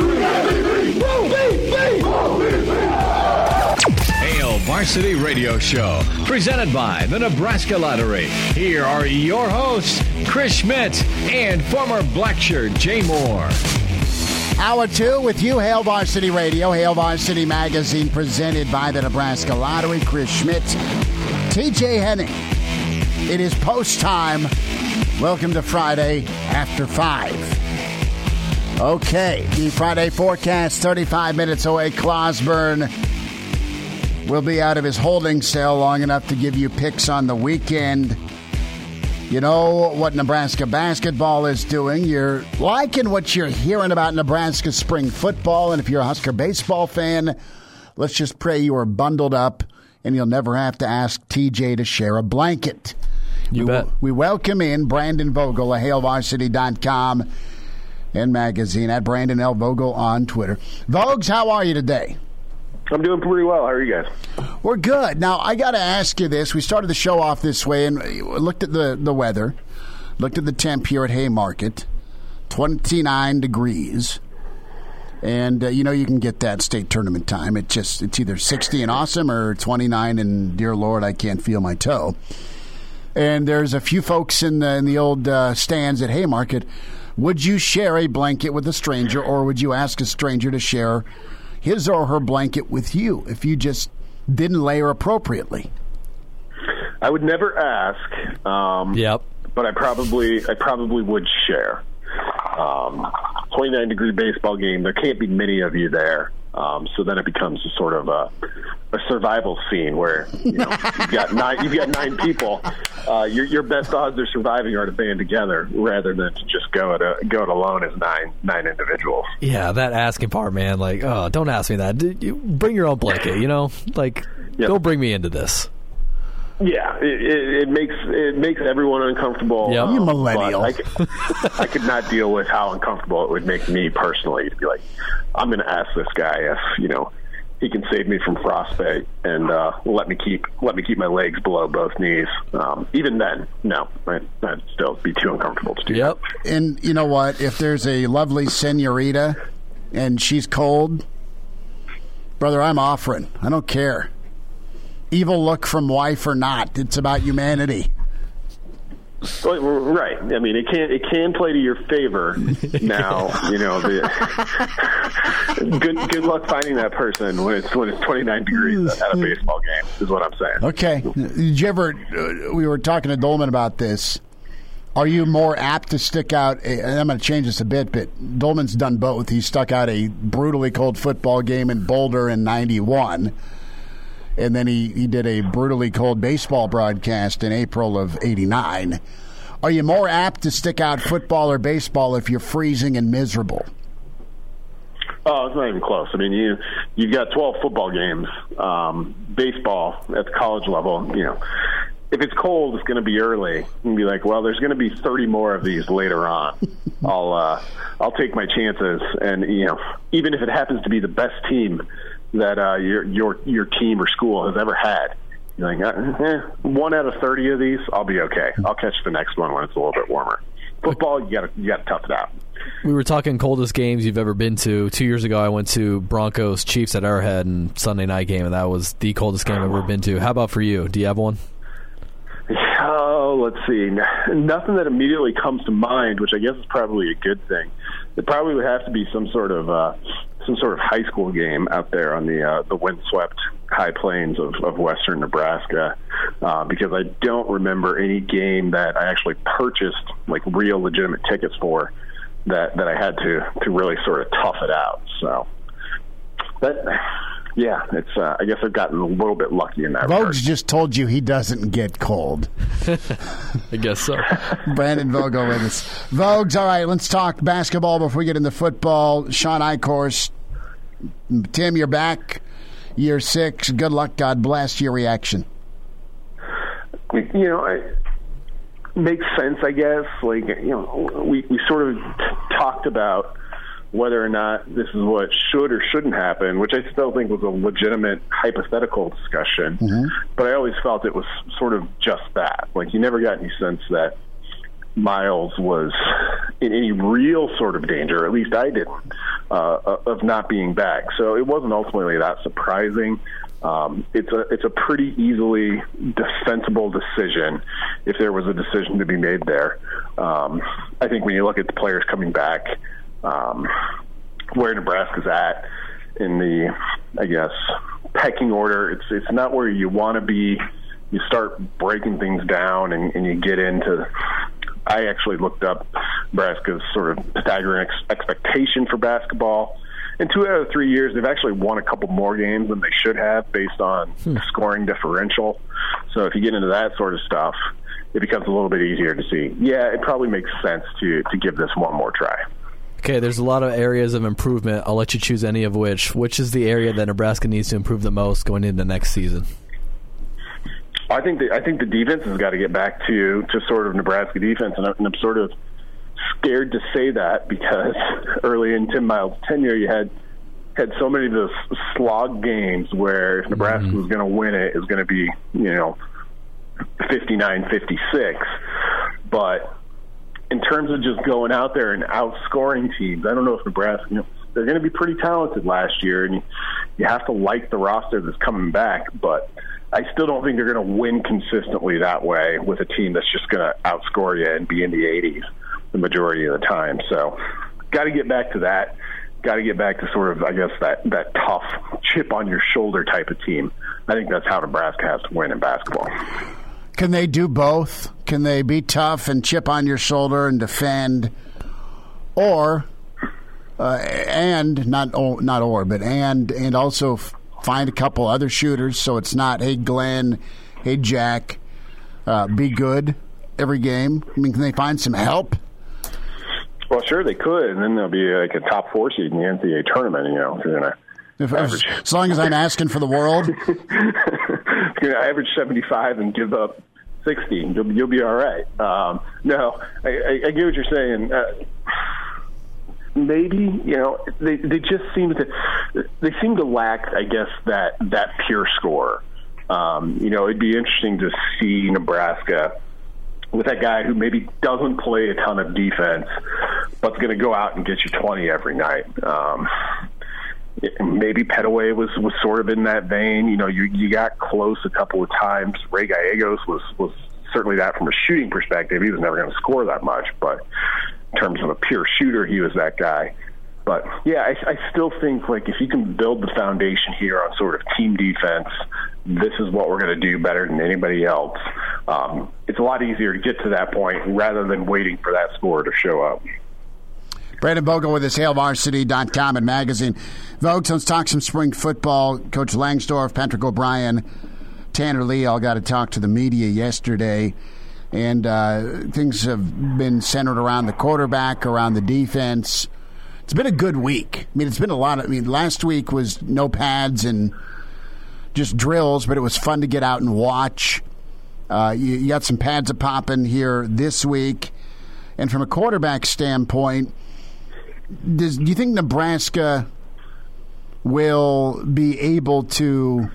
Hail Varsity Radio Show, presented by the Nebraska Lottery. Here are your hosts, Chris Schmidt and former Blackshirt Jay Moore. Hour 2 with you, Hail Varsity Radio, Hail Varsity Magazine, presented by the Nebraska Lottery. Chris Schmidt, TJ Henning. It is post time. Welcome to Friday after 5. Okay, the Friday forecast, 35 minutes away. Clausburn will be out of his holding cell long enough to give you picks on the weekend. You know what Nebraska basketball is doing. You're liking what you're hearing about Nebraska spring football. And if you're a Husker baseball fan, let's just pray you are bundled up and you'll never have to ask TJ to share a blanket. You bet. We welcome in Brandon Vogel of HailVarsity.com and magazine, at Brandon L. Vogel on Twitter. Vogues, how are you today? I'm doing pretty well. How are you guys? We're good. Now, I got to ask you this. We started the show off this way and looked at the weather, looked at the temp here at Haymarket, 29 degrees. And, you can get that state tournament time. It's either 60 and awesome or 29 and, dear Lord, I can't feel my toe. And there's a few folks in the old stands at Haymarket. Would you share a blanket with a stranger, or would you ask a stranger to share his or her blanket with you if you just didn't layer appropriately? I would never ask. Yep. But I probably would share. 29-degree baseball game. There can't be many of you there. So then it becomes a sort of a survival scene where you've got nine people. Your best odds of surviving are to band together rather than to just go it alone as nine individuals. Yeah, that asking part, man. Like, oh, don't ask me that. Bring your own blanket. Don't bring me into this. Yeah, it makes everyone uncomfortable. Yep. You millennial. I could not deal with how uncomfortable it would make me personally to be like, I'm going to ask this guy if he can save me from frostbite and let me keep my legs below both knees. Even then, no, I'd still be too uncomfortable to do. Yep. That. And you know what? If there's a lovely senorita and she's cold, brother, I'm offering. I don't care. Evil look from wife or not. It's about humanity. Well, right. I mean, it can play to your favor. Now, good luck finding that person when it's 29 degrees at a baseball game. Is what I'm saying. Okay. Did you ever? We were talking to Dolman about this. Are you more apt to stick out? And I'm going to change this a bit, but Dolman's done both. He stuck out a brutally cold football game in Boulder in '91. And then he did a brutally cold baseball broadcast in April of '89. Are you more apt to stick out football or baseball if you're freezing and miserable? Oh, it's not even close. I mean, you've got 12 football games. Baseball at the college level, if it's cold, it's going to be early. You can be like, well, there's going to be 30 more of these later on. I'll take my chances, and even if it happens to be the best team that your team or school has ever had, you're like, 1 out of 30 of these, I'll be okay. I'll catch the next one when it's a little bit warmer. Football, you got to tough it out. We were talking coldest games you've ever been to. 2 years ago, I went to Broncos Chiefs at Arrowhead and Sunday night game, and that was the coldest game I've ever been to. How about for you? Do you have one? Oh, let's see. Nothing that immediately comes to mind, which I guess is probably a good thing. It probably would have to be some sort of high school game out there on the windswept high plains of western Nebraska, because I don't remember any game that I actually purchased like real legitimate tickets for that I had to really sort of tough it out. So it's I guess I've gotten a little bit lucky in that regard. Vogue's just told you he doesn't get cold. I guess so. Brandon Vogel with us. Vogues, all right, let's talk basketball before we get into football. Sean Eichhorst, Tim, you're back. Year 6. Good luck. God bless. Your reaction. It makes sense, I guess. Like, we sort of talked about whether or not this is what should or shouldn't happen, which I still think was a legitimate hypothetical discussion. Mm-hmm. But I always felt it was sort of just that. Like, you never got any sense that Miles was in any real sort of danger, or at least I didn't, of not being back. So it wasn't ultimately that surprising. It's a pretty easily defensible decision if there was a decision to be made there. I think when you look at the players coming back, where Nebraska's at in the, I guess, pecking order, it's not where you want to be. You start breaking things down and you get into, I actually looked up Nebraska's sort of staggering expectation for basketball. In 2 out of 3 years, they've actually won a couple more games than they should have based on scoring differential. So if you get into that sort of stuff, it becomes a little bit easier to see. Yeah, it probably makes sense to give this one more try. Okay, there's a lot of areas of improvement. I'll let you choose any of which. Which is the area that Nebraska needs to improve the most going into next season? I think the defense has got to get back to sort of Nebraska defense, and I'm sort of scared to say that because early in Tim Miles' tenure, you had so many of those slog games where if Nebraska was going to win it, it was going to be 59-56. But in terms of just going out there and outscoring teams, I don't know if Nebraska, they're going to be pretty talented last year, and you have to like the roster that's coming back, but I still don't think they're going to win consistently that way with a team that's just going to outscore you and be in the 80s the majority of the time. So got to get back to that. Got to get back to sort of, I guess, that tough chip on your shoulder type of team. I think that's how Nebraska has to win in basketball. Can they do both? Can they be tough and chip on your shoulder and defend? Or and also find a couple other shooters, so it's not, hey, Glenn, hey, Jack, be good every game. I mean, can they find some help? Well, sure they could, and then they'll be like a top 4 seed in the NCAA tournament. You know, if you're gonna as long as I'm asking for the world, you're gonna average 75 and give up 60. You'll be all right. No, I get what you're saying. Maybe, you know, they just seem to lack, I guess, that pure score. You know, it'd be interesting to see Nebraska with that guy who maybe doesn't play a ton of defense, but's going to go out and get you 20 every night. Maybe Petaway was sort of in that vein. You know, you got close a couple of times. Ray Gallegos was certainly that from a shooting perspective. He was never going to score that much, but in terms of a pure shooter, he was that guy. But, yeah, I still think, like, if you can build the foundation here on sort of team defense, this is what we're going to do better than anybody else. It's a lot easier to get to that point rather than waiting for that score to show up. Brandon Vogel with us, HailVarsity.com and magazine. Vogues, let's talk some spring football. Coach Langsdorff, Patrick O'Brien, Tanner Lee all got to talk to the media yesterday. And things have been centered around the quarterback, around the defense. It's been a good week. I mean, it's been a lot of. I mean, last week was no pads and just drills, but it was fun to get out and watch. You got some pads a popping here this week, and from a quarterback standpoint, do you think Nebraska will be able to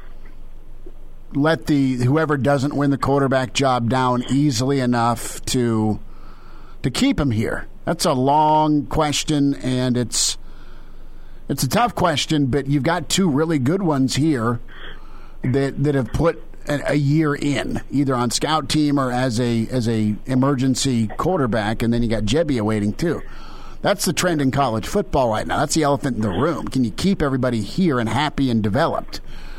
let whoever doesn't win the quarterback job down easily enough to keep him here? That's a long question, and it's a tough question, but you've got 2 really good ones here that have put a year in, either on scout team or as a emergency quarterback, and then you got Jebbia waiting too. That's the trend in college football right now. That's the elephant in the room. Can you keep everybody here and happy and developed?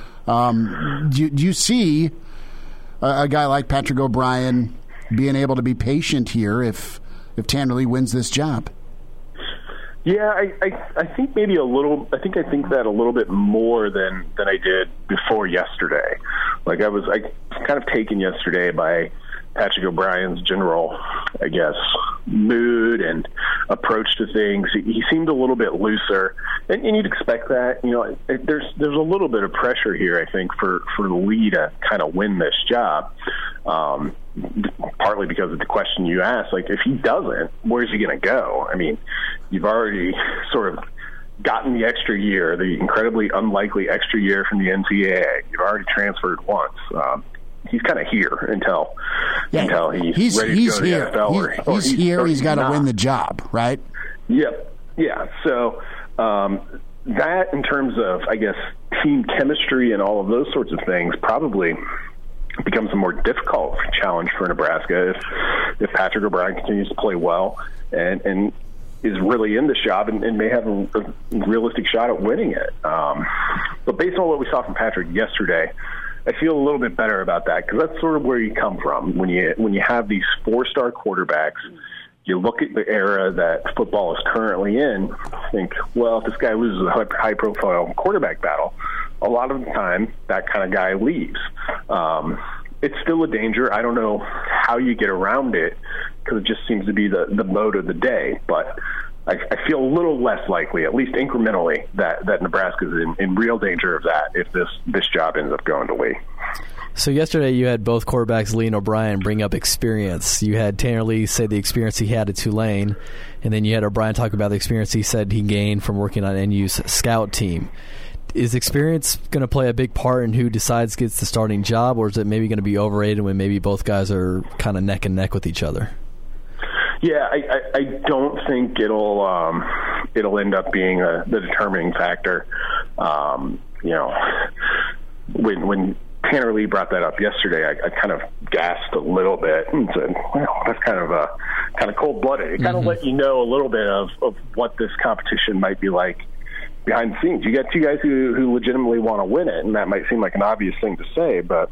Do you see a guy like Patrick O'Brien being able to be patient here if Tanner Lee wins this job? Yeah, I think maybe a little. I think that a little bit more than I did before yesterday. Like I was kind of taken yesterday by Patrick O'Brien's general, I guess, mood and approach to things. He seemed a little bit looser, and you'd expect that. You know, there's a little bit of pressure here, I think, for Lee to kind of win this job. Partly because of the question you asked, like if he doesn't, where's he going to go? I mean, you've already sort of gotten the extra year, the incredibly unlikely extra year from the NCAA. You've already transferred once. He's kind of here until he's ready to go to the NFL. He's here. He's got to win the job, right? Yep. Yeah. So that, in terms of, I guess, team chemistry and all of those sorts of things, probably becomes a more difficult challenge for Nebraska if Patrick O'Brien continues to play well and is really in this job and may have a realistic shot at winning it. But based on what we saw from Patrick yesterday, I feel a little bit better about that, because that's sort of where you come from when you have these 4-star quarterbacks. You look at the era that football is currently in, think, well, if this guy loses a high-profile quarterback battle, a lot of the time that kind of guy leaves. It's still a danger. I don't know how you get around it, because it just seems to be the mode of the day. But I feel a little less likely, at least incrementally, that Nebraska's in real danger of that if this job ends up going to Lee. So yesterday you had both quarterbacks, Lee and O'Brien, bring up experience. You had Tanner Lee say the experience he had at Tulane, and then you had O'Brien talk about the experience he said he gained from working on NU's scout team. Is experience going to play a big part in who decides gets the starting job, or is it maybe going to be overrated when maybe both guys are kind of neck and neck with each other? Yeah, I don't think it'll end up being the determining factor. You know, when Tanner Lee brought that up yesterday, I kind of gasped a little bit and said, well, that's kind of cold-blooded. It kind of let you know a little bit of what this competition might be like behind the scenes. You got 2 guys who legitimately want to win it, and that might seem like an obvious thing to say, but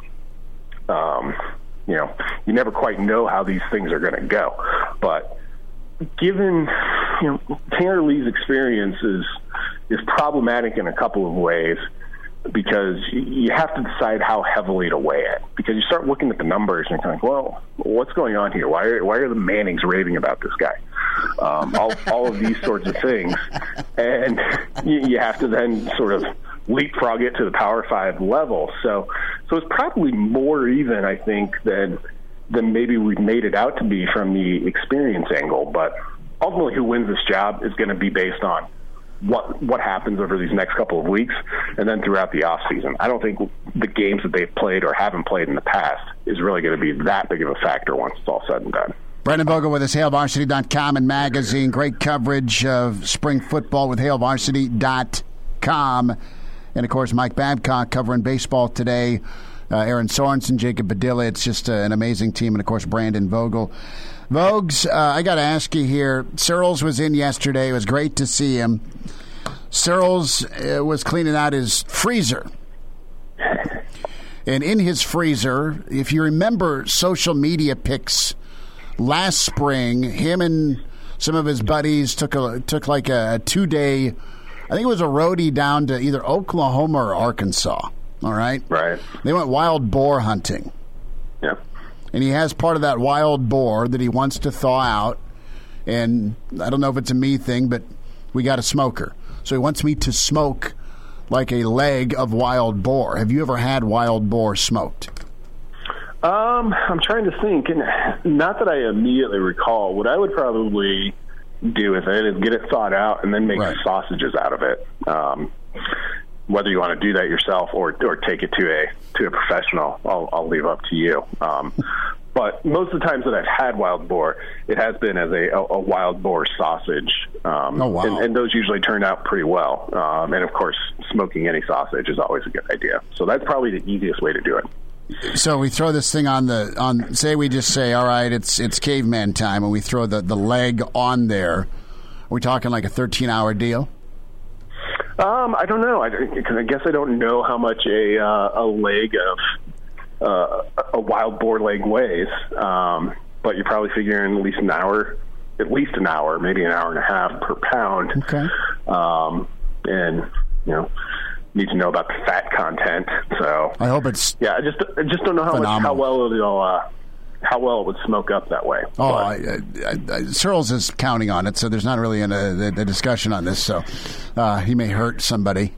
you know, you never quite know how these things are going to go. But given Tanner Lee's experience is problematic in a couple of ways, because you have to decide how heavily to weigh it. Because you start looking at the numbers and you're like, well, what's going on here? Why are the Mannings raving about this guy? All of these sorts of things. And you have to then sort of leapfrog it to the Power 5 level. So it's probably more even, I think, than maybe we've made it out to be from the experience angle. But ultimately, who wins this job is going to be based on what happens over these next couple of weeks and then throughout the off season. I don't think the games that they've played or haven't played in the past is really going to be that big of a factor once it's all said and done. Brendan Vogel with us, HailVarsity.com and magazine. Great coverage of spring football with HailVarsity.com. And, of course, Mike Babcock covering baseball today. Aaron Sorensen, Jacob Padilla. It's just an amazing team. And, of course, Brandon Vogel. Vogues, I got to ask you here. Searles was in yesterday. It was great to see him. Searles was cleaning out his freezer. And in his freezer, if you remember social media pics last spring, him and some of his buddies took like a 2-day, I think it was a roadie down to either Oklahoma or Arkansas. All right? Right. They went wild boar hunting. Yeah. And he has part of that wild boar that he wants to thaw out. And I don't know if it's a me thing, but we got a smoker. So he wants me to smoke like a leg of wild boar. Have you ever had wild boar smoked? I'm trying to think. And not that I immediately recall. What I would probably do with it is get it thawed out and then make sausages out of it. Whether you want to do that yourself or take it to a professional, I'll leave up to you. But most of the times that I've had wild boar, it has been as a wild boar sausage. Oh, wow. And those usually turn out pretty well. And, of course, smoking any sausage is always a good idea. So that's probably the easiest way to do it. So we throw this thing on say we just say, all right, it's caveman time, and we throw the leg on there. Are we talking like a 13-hour deal? I don't know. I guess I don't know how much a leg of a wild boar leg weighs. But you're probably figuring at least an hour, maybe an hour and a half per pound. Okay. And need to know about the fat content. So I hope it's I just don't know how well it would smoke up that way. Oh, Searles is counting on it, so there's not really a discussion on this. So he may hurt somebody.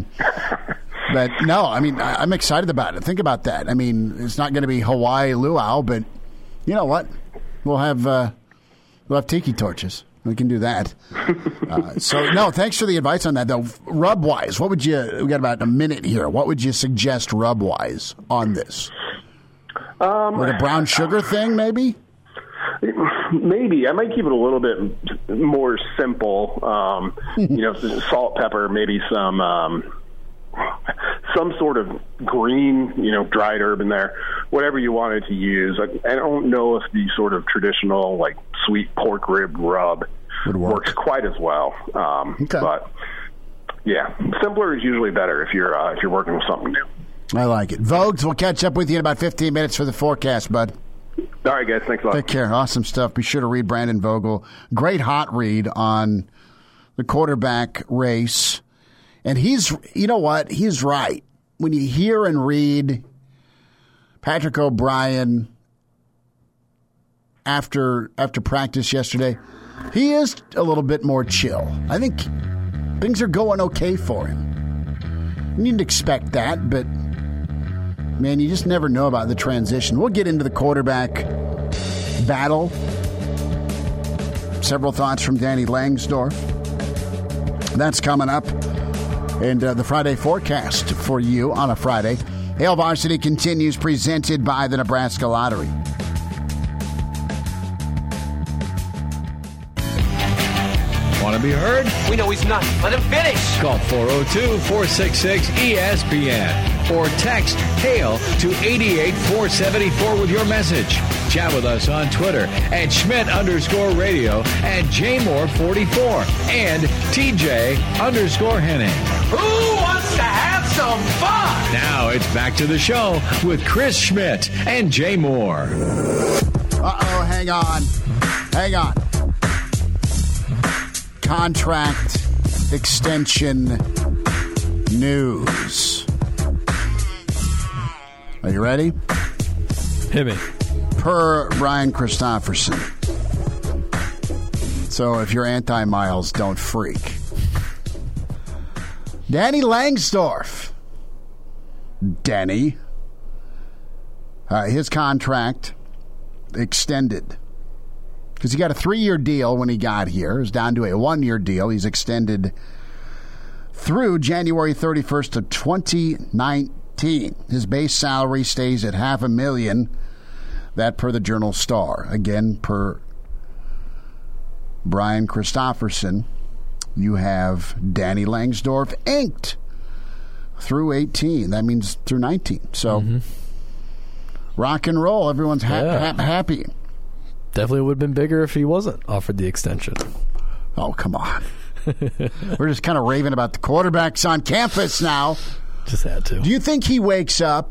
But no, I mean, I'm excited about it. Think about that. I mean, it's not going to be Hawaii luau, but you know what? We'll have tiki torches. We can do that. So, no, thanks for the advice on that, though. Rub-wise, we got about a minute here. What would you suggest rub-wise on this? Like a brown sugar thing, maybe? Maybe. I might keep it a little bit more simple. Salt, pepper, maybe some sort of green, dried herb in there, whatever you wanted to use. I don't know if the sort of traditional, like, sweet pork rib rub works quite as well. Okay. But, yeah, simpler is usually better if you're working with something new. I like it. Vogues, we'll catch up with you in about 15 minutes for the forecast, bud. All right, guys. Thanks a lot. Take care. Awesome stuff. Be sure to read Brandon Vogel. Great hot read on the quarterback race. And you know what? He's right. When you hear and read Patrick O'Brien after practice yesterday, he is a little bit more chill. I think things are going okay for him. You need to expect that, but, man, you just never know about the transition. We'll get into the quarterback battle. Several thoughts from Danny Langsdorf. That's coming up. And the Friday forecast for you on a Friday. Hail Varsity continues, presented by the Nebraska Lottery. Want to be heard? We know he's not. Let him finish. Call 402-466-ESPN or text HAIL to 88474 with your message. Chat with us on Twitter at Schmidt_radio and JMoore44 and TJ_Henning. Who wants to have some fun? Now it's back to the show with Chris Schmidt and Jay Moore. Uh-oh, hang on. contract extension news. Are you ready? Hit me. Per Brian Christopherson. So if you're anti-Miles, don't freak. Danny Langsdorff. Danny. His contract extended. Because he got a 3-year deal when he got here. It was down to a 1-year deal. He's extended through January 31st of 2019. His base salary stays at $500,000. That per the Journal-Star. Again, per Brian Christopherson, you have Danny Langsdorff inked through 18. That means through 19. So, rock and roll. Everyone's happy. Definitely would have been bigger if he wasn't offered the extension. Oh, come on. We're just kind of raving about the quarterbacks on campus now. Just had to. Do you think he wakes up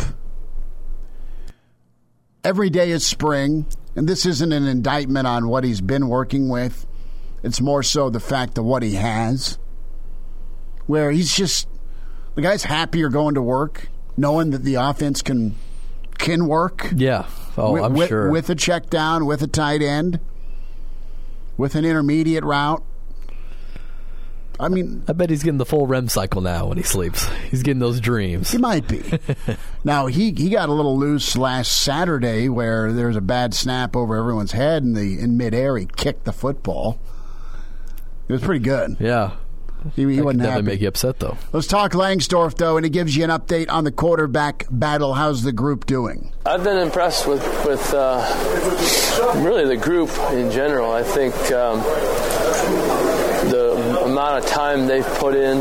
every day is spring, and this isn't an indictment on what he's been working with. It's more so the fact of what he has, where he's just, the guy's happier going to work, knowing that the offense can work. Yeah. Oh, I'm sure. With a check down, with a tight end, with an intermediate route. I mean, I bet he's getting the full REM cycle now when he sleeps. He's getting those dreams. He might be. Now, he got a little loose last Saturday where there was a bad snap over everyone's head, and in midair he kicked the football. It was pretty good. Yeah. He wasn't happy. That would make you upset, though. Let's talk Langsdorff, though, and it gives you an update on the quarterback battle. How's the group doing? I've been impressed with really the group in general. I think the amount of time they've put in,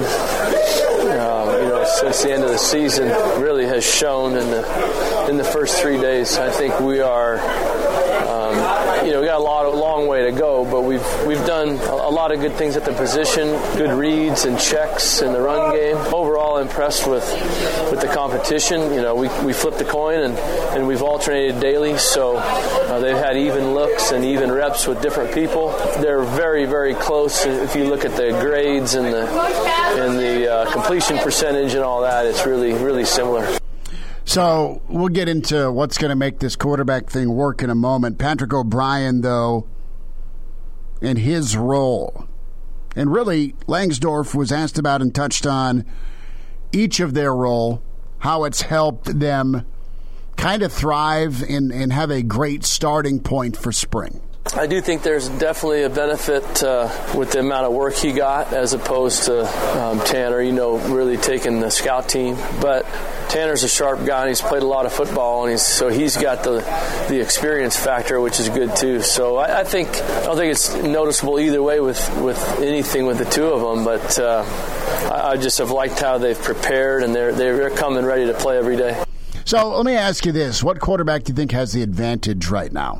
since the end of the season, really has shown in the first 3 days. I think we are, we got a long way to go, but we've done a lot of good things at the position, good reads and checks in the run game. Overall, impressed with the competition. We flipped the coin and we've alternated daily, so they've had even looks and even reps with different people. They're very, very close. If you look at the grades and the completion percentage and all that, it's really, really similar. So we'll get into what's going to make this quarterback thing work in a moment. Patrick O'Brien, though, and his role. And really, Langsdorff was asked about and touched on each of their role, how it's helped them kind of thrive and have a great starting point for spring. I do think there's definitely a benefit with the amount of work he got as opposed to Tanner, really taking the scout team. But Tanner's a sharp guy, and he's played a lot of football, and he's got the experience factor, which is good too. So I don't think it's noticeable either way with anything with the two of them. But I just have liked how they've prepared, and they're coming ready to play every day. So let me ask you this: what quarterback do you think has the advantage right now?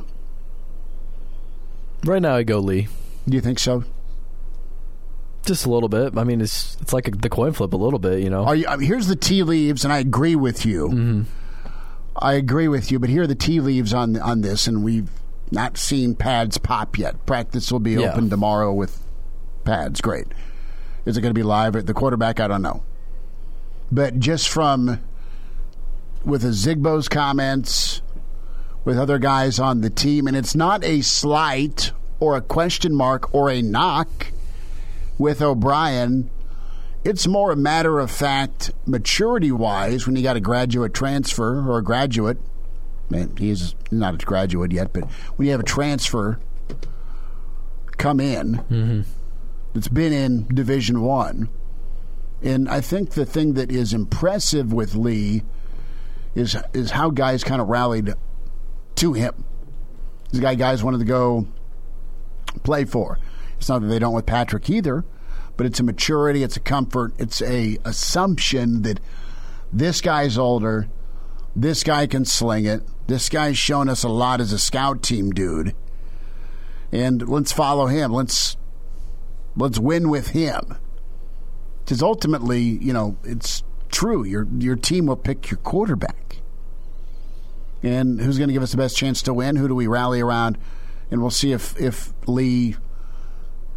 Right now, I go Lee. Do you think so? Just a little bit. I mean, it's like the coin flip a little bit, Here's the tea leaves, and I agree with you. Mm-hmm. I agree with you, but here are the tea leaves on this, and we've not seen pads pop yet. Practice will be open tomorrow with pads. Great. Is it going to be live at the quarterback? I don't know. But just with Zigbo's comments, with other guys on the team, and it's not a slight or a question mark or a knock with O'Brien. It's more a matter of fact, maturity-wise, when you got a graduate transfer or a graduate. Man, he's not a graduate yet, but when you have a transfer come in, that's been in Division I. And I think the thing that is impressive with Lee is how guys kind of rallied to him. He's a guy guys wanted to go play for. It's not that they don't with Patrick either, but it's a maturity, it's a comfort, it's a assumption that this guy's older, this guy can sling it, this guy's shown us a lot as a scout team dude, and let's follow him. Let's win with him. Because ultimately, it's true. Your team will pick your quarterback. And who's going to give us the best chance to win? Who do we rally around? And we'll see if Lee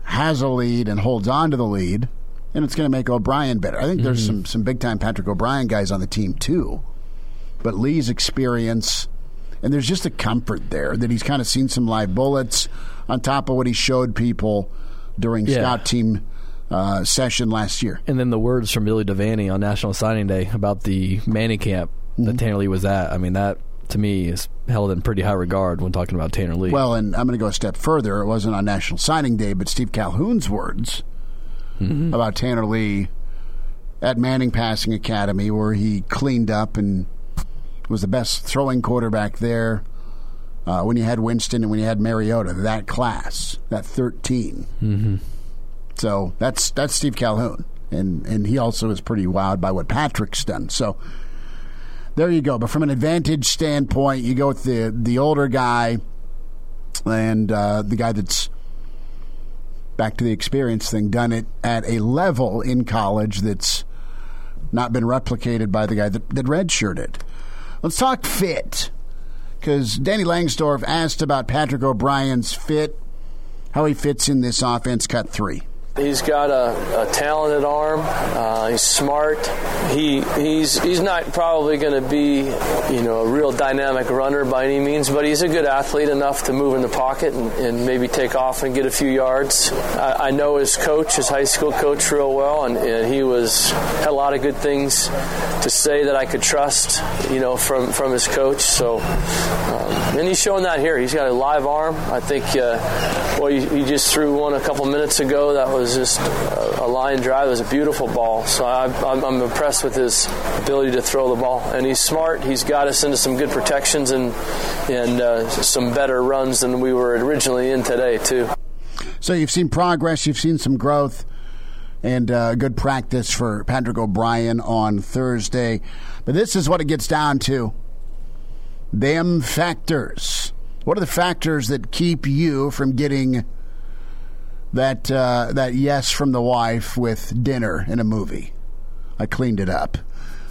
has a lead and holds on to the lead, and it's going to make O'Brien better. I think there's some big-time Patrick O'Brien guys on the team, too. But Lee's experience, and there's just a comfort there that he's kind of seen some live bullets on top of what he showed people during scout team session last year. And then the words from Billy Devaney on National Signing Day about the Manning camp that Tanner Lee was at. I mean, that, to me, is held in pretty high regard when talking about Tanner Lee. Well, and I'm going to go a step further. It wasn't on National Signing Day, but Steve Calhoun's words about Tanner Lee at Manning Passing Academy, where he cleaned up and was the best throwing quarterback there when you had Winston and when you had Mariota, that class, that 13. So that's Steve Calhoun, and he also is pretty wowed by what Patrick's done. So there you go. But from an advantage standpoint, you go with the older guy and the guy that's back to the experience thing, done it at a level in college that's not been replicated by the guy that redshirted. Let's talk fit, because Danny Langsdorff asked about Patrick O'Brien's fit, how he fits in this offense cut 3. He's got a talented arm. He's smart. He's not probably going to be, a real dynamic runner by any means, but he's a good athlete enough to move in the pocket and maybe take off and get a few yards. I know his coach, his high school coach, real well, and he had a lot of good things to say that I could trust, from his coach. So, and he's showing that here. He's got a live arm. I think, he just threw one a couple minutes ago. That was just a line drive. It was a beautiful ball. So I'm impressed with his ability to throw the ball. And he's smart. He's got us into some good protections and some better runs than we were originally in today, too. So you've seen progress. You've seen some growth and good practice for Patrick O'Brien on Thursday. But this is what it gets down to. Them factors. What are the factors that keep you from getting that yes from the wife with dinner and a movie? I cleaned it up.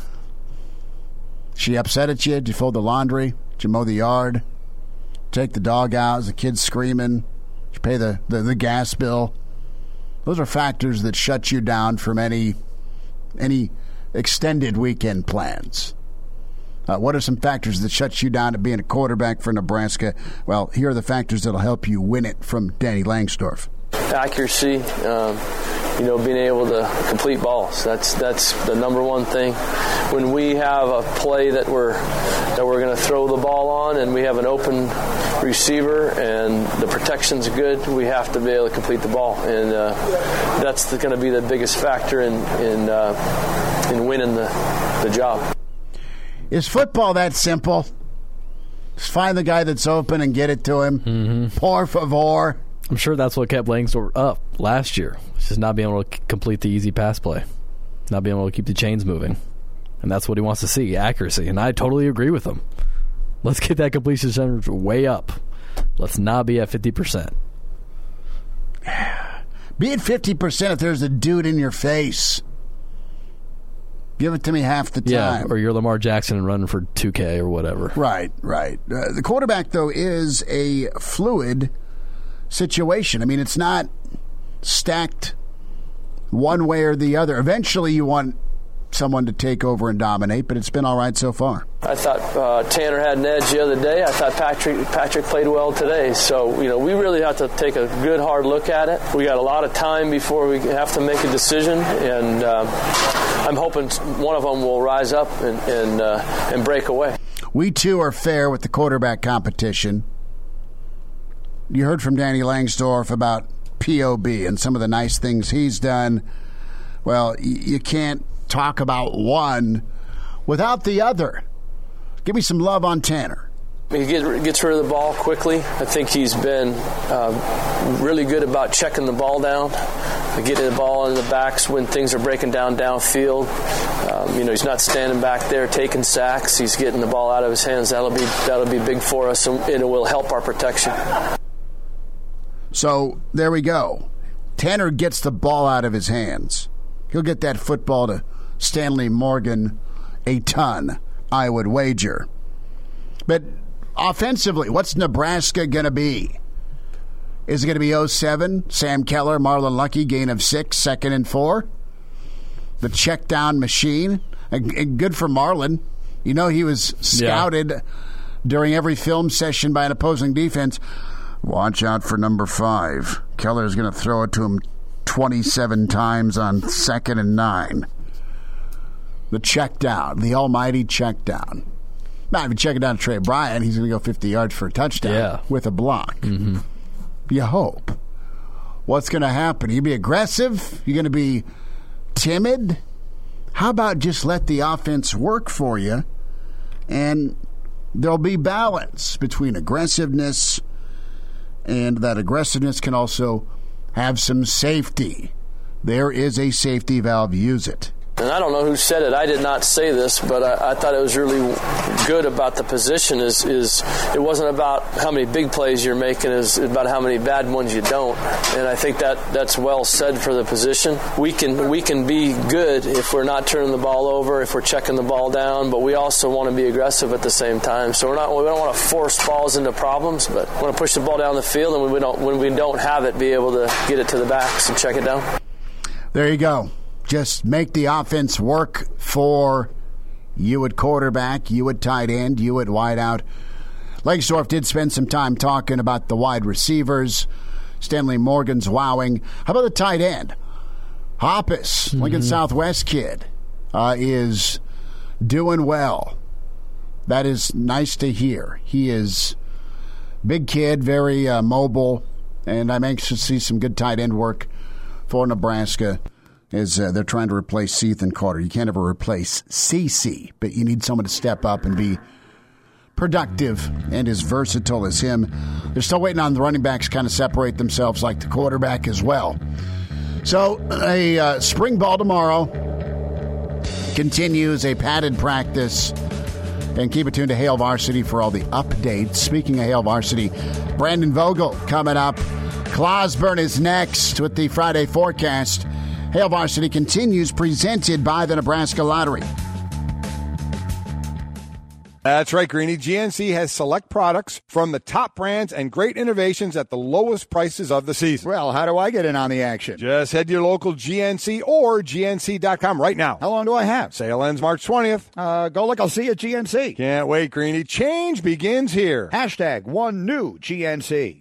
She upset at you? Did you fold the laundry? Did you mow the yard? Take the dog out? Is the kid screaming? Did you pay the gas bill? Those are factors that shut you down from any extended weekend plans. What are some factors that shut you down to being a quarterback for Nebraska? Well, here are the factors that will help you win it from Danny Langsdorff. Accuracy, being able to complete balls. That's the number one thing. When we have a play that we're going to throw the ball on and we have an open receiver and the protection's good, we have to be able to complete the ball. And that's going to be the biggest factor in winning the job. Is football that simple? Just find the guy that's open and get it to him. Por favor. I'm sure that's what kept Langsdorff up last year. It's just not being able to complete the easy pass play. Not being able to keep the chains moving. And that's what he wants to see, accuracy. And I totally agree with him. Let's get that completion percentage way up. Let's not be at 50%. Be at 50% if there's a dude in your face. Give it to me half the time. Yeah, or you're Lamar Jackson and running for 2K or whatever. Right. The quarterback, though, is a fluid situation. I mean, it's not stacked one way or the other. Eventually, you want someone to take over and dominate, but it's been all right so far. I thought Tanner had an edge the other day. I thought Patrick played well today. So, we really have to take a good, hard look at it. We got a lot of time before we have to make a decision, and I'm hoping one of them will rise up and break away. We, too, are fair with the quarterback competition. You heard from Danny Langsdorff about POB and some of the nice things he's done. Well, you can't talk about one without the other. Give me some love on Tanner. He gets rid of the ball quickly. I think he's been really good about checking the ball down, getting the ball in the backs when things are breaking down downfield. He's not standing back there taking sacks. He's getting the ball out of his hands. That'll be big for us, and it will help our protection. So there we go. Tanner gets the ball out of his hands. He'll get that football to Stanley Morgan a ton, I would wager. But offensively, what's Nebraska going to be? Is it going to be 07? Sam Keller, Marlon Lucky, gain of 6, 2nd and 4. The check down machine. And good for Marlon. You know, he was scouted during every film session by an opposing defense. Watch out for number 5. Keller's going to throw it to him 27 times on 2nd and 9. The check down, the almighty check down. Now, if you check it down to Trey Bryant, he's going to go 50 yards for a touchdown with a block. Mm-hmm. You hope. What's going to happen? You be aggressive? You're going to be timid? How about just let the offense work for you, and there'll be balance between aggressiveness, and that aggressiveness can also have some safety. There is a safety valve. Use it. And I don't know who said it. I did not say this, but I thought it was really good about the position is it wasn't about how many big plays you're making, it's about how many bad ones you don't. And I think that's well said for the position. We can be good if we're not turning the ball over, if we're checking the ball down, but we also want to be aggressive at the same time. So we don't want to force balls into problems, but we want to push the ball down the field, and when we don't have it, be able to get it to the backs and check it down. There you go. Just make the offense work for you at quarterback, you at tight end, you at wideout. Langsdorff did spend some time talking about the wide receivers. Stanley Morgan's wowing. How about the tight end? Hoppus, Lincoln Southwest kid, is doing well. That is nice to hear. He is big kid, very mobile, and I'm anxious to see some good tight end work for Nebraska. Is they're trying to replace Seath and Carter. You can't ever replace CC, but you need someone to step up and be productive and as versatile as him. They're still waiting on the running backs kind of separate themselves like the quarterback as well. So a spring ball tomorrow continues, a padded practice, and keep it tuned to Hail Varsity for all the updates. Speaking of Hail Varsity, Brandon Vogel coming up. Clausburn is next with the Friday forecast. Hail Varsity continues, presented by the Nebraska Lottery. That's right, Greenie. GNC has select products from the top brands and great innovations at the lowest prices of the season. Well, how do I get in on the action? Just head to your local GNC or GNC.com right now. How long do I have? Sale ends March 20th. Go look. I'll see you at GNC. Can't wait, Greenie. Change begins here. # one new GNC.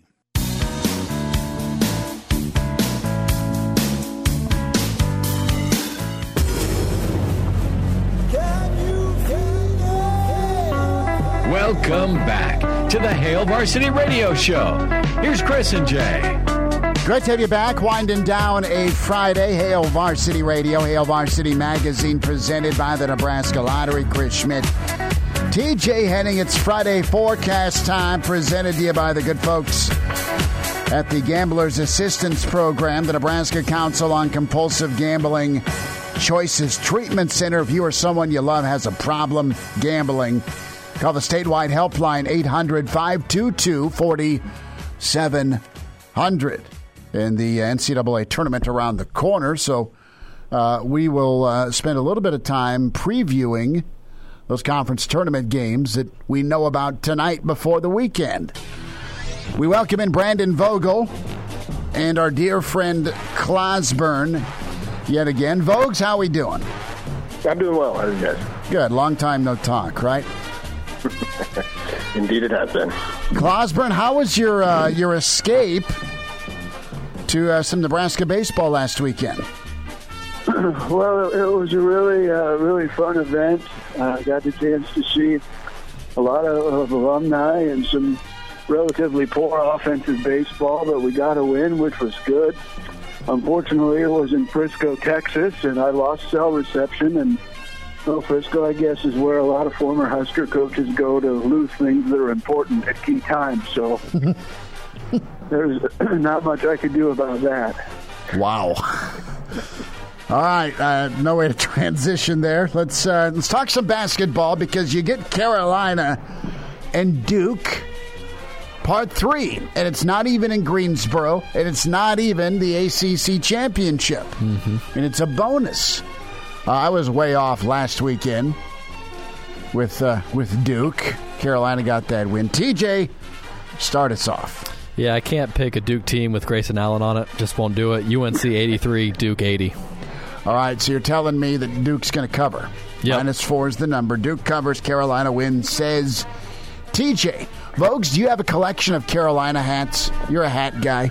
Welcome back to the Hail Varsity Radio Show. Here's Chris and Jay. Great to have you back. Winding down a Friday. Hail Varsity Radio, Hail Varsity Magazine, presented by the Nebraska Lottery. Chris Schmidt, TJ Henning. It's Friday forecast time, presented to you by the good folks at the Gamblers Assistance Program, the Nebraska Council on Compulsive Gambling Choices Treatment Center. If you or someone you love has a problem gambling, call the statewide helpline, 800-522-4700. And the NCAA tournament around the corner, so we will spend a little bit of time previewing those conference tournament games that we know about tonight before the weekend. We welcome in Brandon Vogel and our dear friend Clausburn yet again. Vogues, how we doing? I'm doing well. How are you guys? Good. Long time no talk, right? Indeed it has been. Clausburn, how was your escape to some Nebraska baseball last weekend? Well, it was a really fun event. I got the chance to see a lot of alumni and some relatively poor offensive baseball, but we got a win, which was good. Unfortunately, it was in Frisco, Texas, and I lost cell reception, and Frisco, I guess, is where a lot of former Husker coaches go to lose things that are important at key times. So there's not much I could do about that. Wow. All right, no way to transition there. Let's talk some basketball, because you get Carolina and Duke, Part 3, and it's not even in Greensboro, and it's not even the ACC championship, and it's a bonus. I was way off last weekend with Duke. Carolina got that win. TJ, start us off. Yeah, I can't pick a Duke team with Grayson Allen on it. Just won't do it. UNC 83, Duke 80. All right, so you're telling me that Duke's going to cover. Yep. -4 is the number. Duke covers, Carolina wins, says TJ. Vogues, do you have a collection of Carolina hats? You're a hat guy.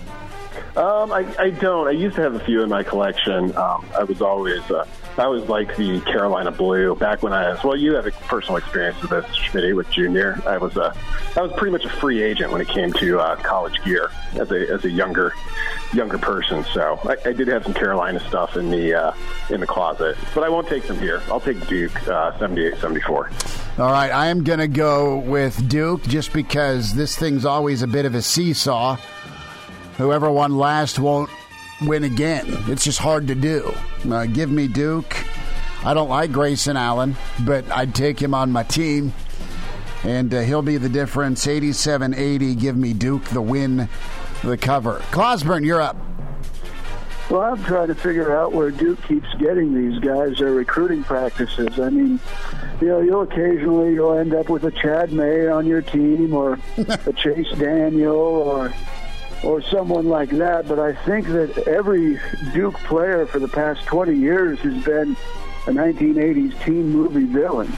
I don't. I used to have a few in my collection. I was always I always liked the Carolina blue. Back when I was, well, you have a personal experience with this, Schmitty, with Junior. I was pretty much a free agent when it came to college gear as a younger person. So I did have some Carolina stuff in the closet, but I won't take them here. I'll take Duke 78-74. All right, I am going to go with Duke just because this thing's always a bit of a seesaw. Whoever won last won't win again. It's just hard to do. Give me Duke. I don't like Grayson Allen, but I'd take him on my team. And he'll be the difference. 87-80. Give me Duke, the win, the cover. Clausburn, you're up. Well, I'm trying to figure out where Duke keeps getting these guys their recruiting practices. I mean, you'll end up with a Chad May on your team or a Chase Daniel or someone like that, but I think that every Duke player for the past 20 years has been a 1980s teen movie villain.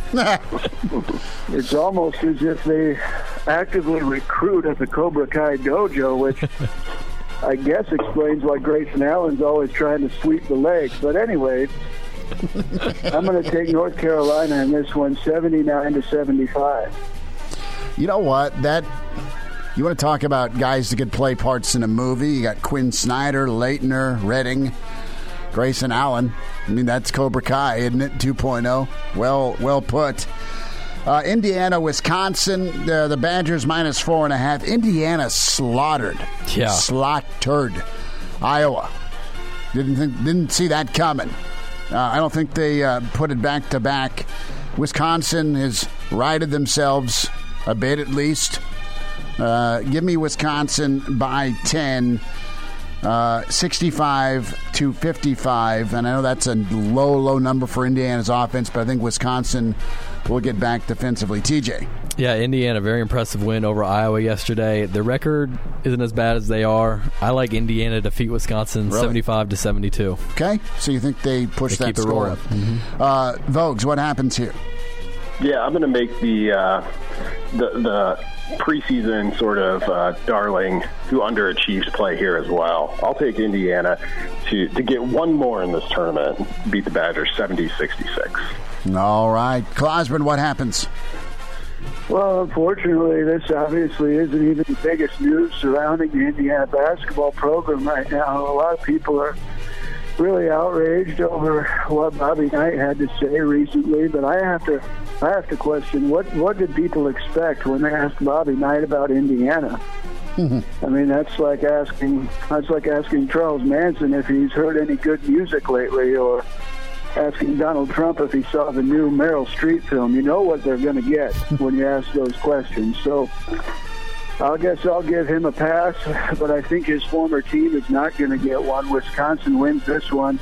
It's almost as if they actively recruit at the Cobra Kai dojo, which I guess explains why Grayson Allen's always trying to sweep the legs. But anyway, I'm going to take North Carolina in this one, 79-75. You know what? You want to talk about guys that could play parts in a movie? You got Quinn Snyder, Leitner, Redding, Grayson Allen. I mean, that's Cobra Kai, isn't it? 2.0. Well put. Indiana, Wisconsin, the Badgers -4.5. Indiana slaughtered. Yeah. Slaughtered. Iowa. Didn't see that coming. I don't think they put it back to back. Wisconsin has righted themselves a bit at least. Give me Wisconsin by 10, 65-55. And I know that's a low number for Indiana's offense, but I think Wisconsin will get back defensively. TJ. Yeah, Indiana, very impressive win over Iowa yesterday. The record isn't as bad as they are. I like Indiana to defeat Wisconsin 75-72. Okay, so you think they push that score up. Mm-hmm. Vogues, what happens here? Yeah, I'm going to make the preseason sort of darling who underachieves play here as well. I'll take Indiana to get one more in this tournament, beat the Badgers 70-66. All right. Clausburn, what happens? Well, unfortunately, this obviously isn't even the biggest news surrounding the Indiana basketball program right now. A lot of people are really outraged over what Bobby Knight had to say recently, but I have to question what did people expect when they asked Bobby Knight about Indiana? I mean, that's like asking Charles Manson if he's heard any good music lately, or asking Donald Trump if he saw the new Meryl Streep film. You know what they're going to get when you ask those questions. So I guess I'll give him a pass, but I think his former team is not going to get one. Wisconsin wins this one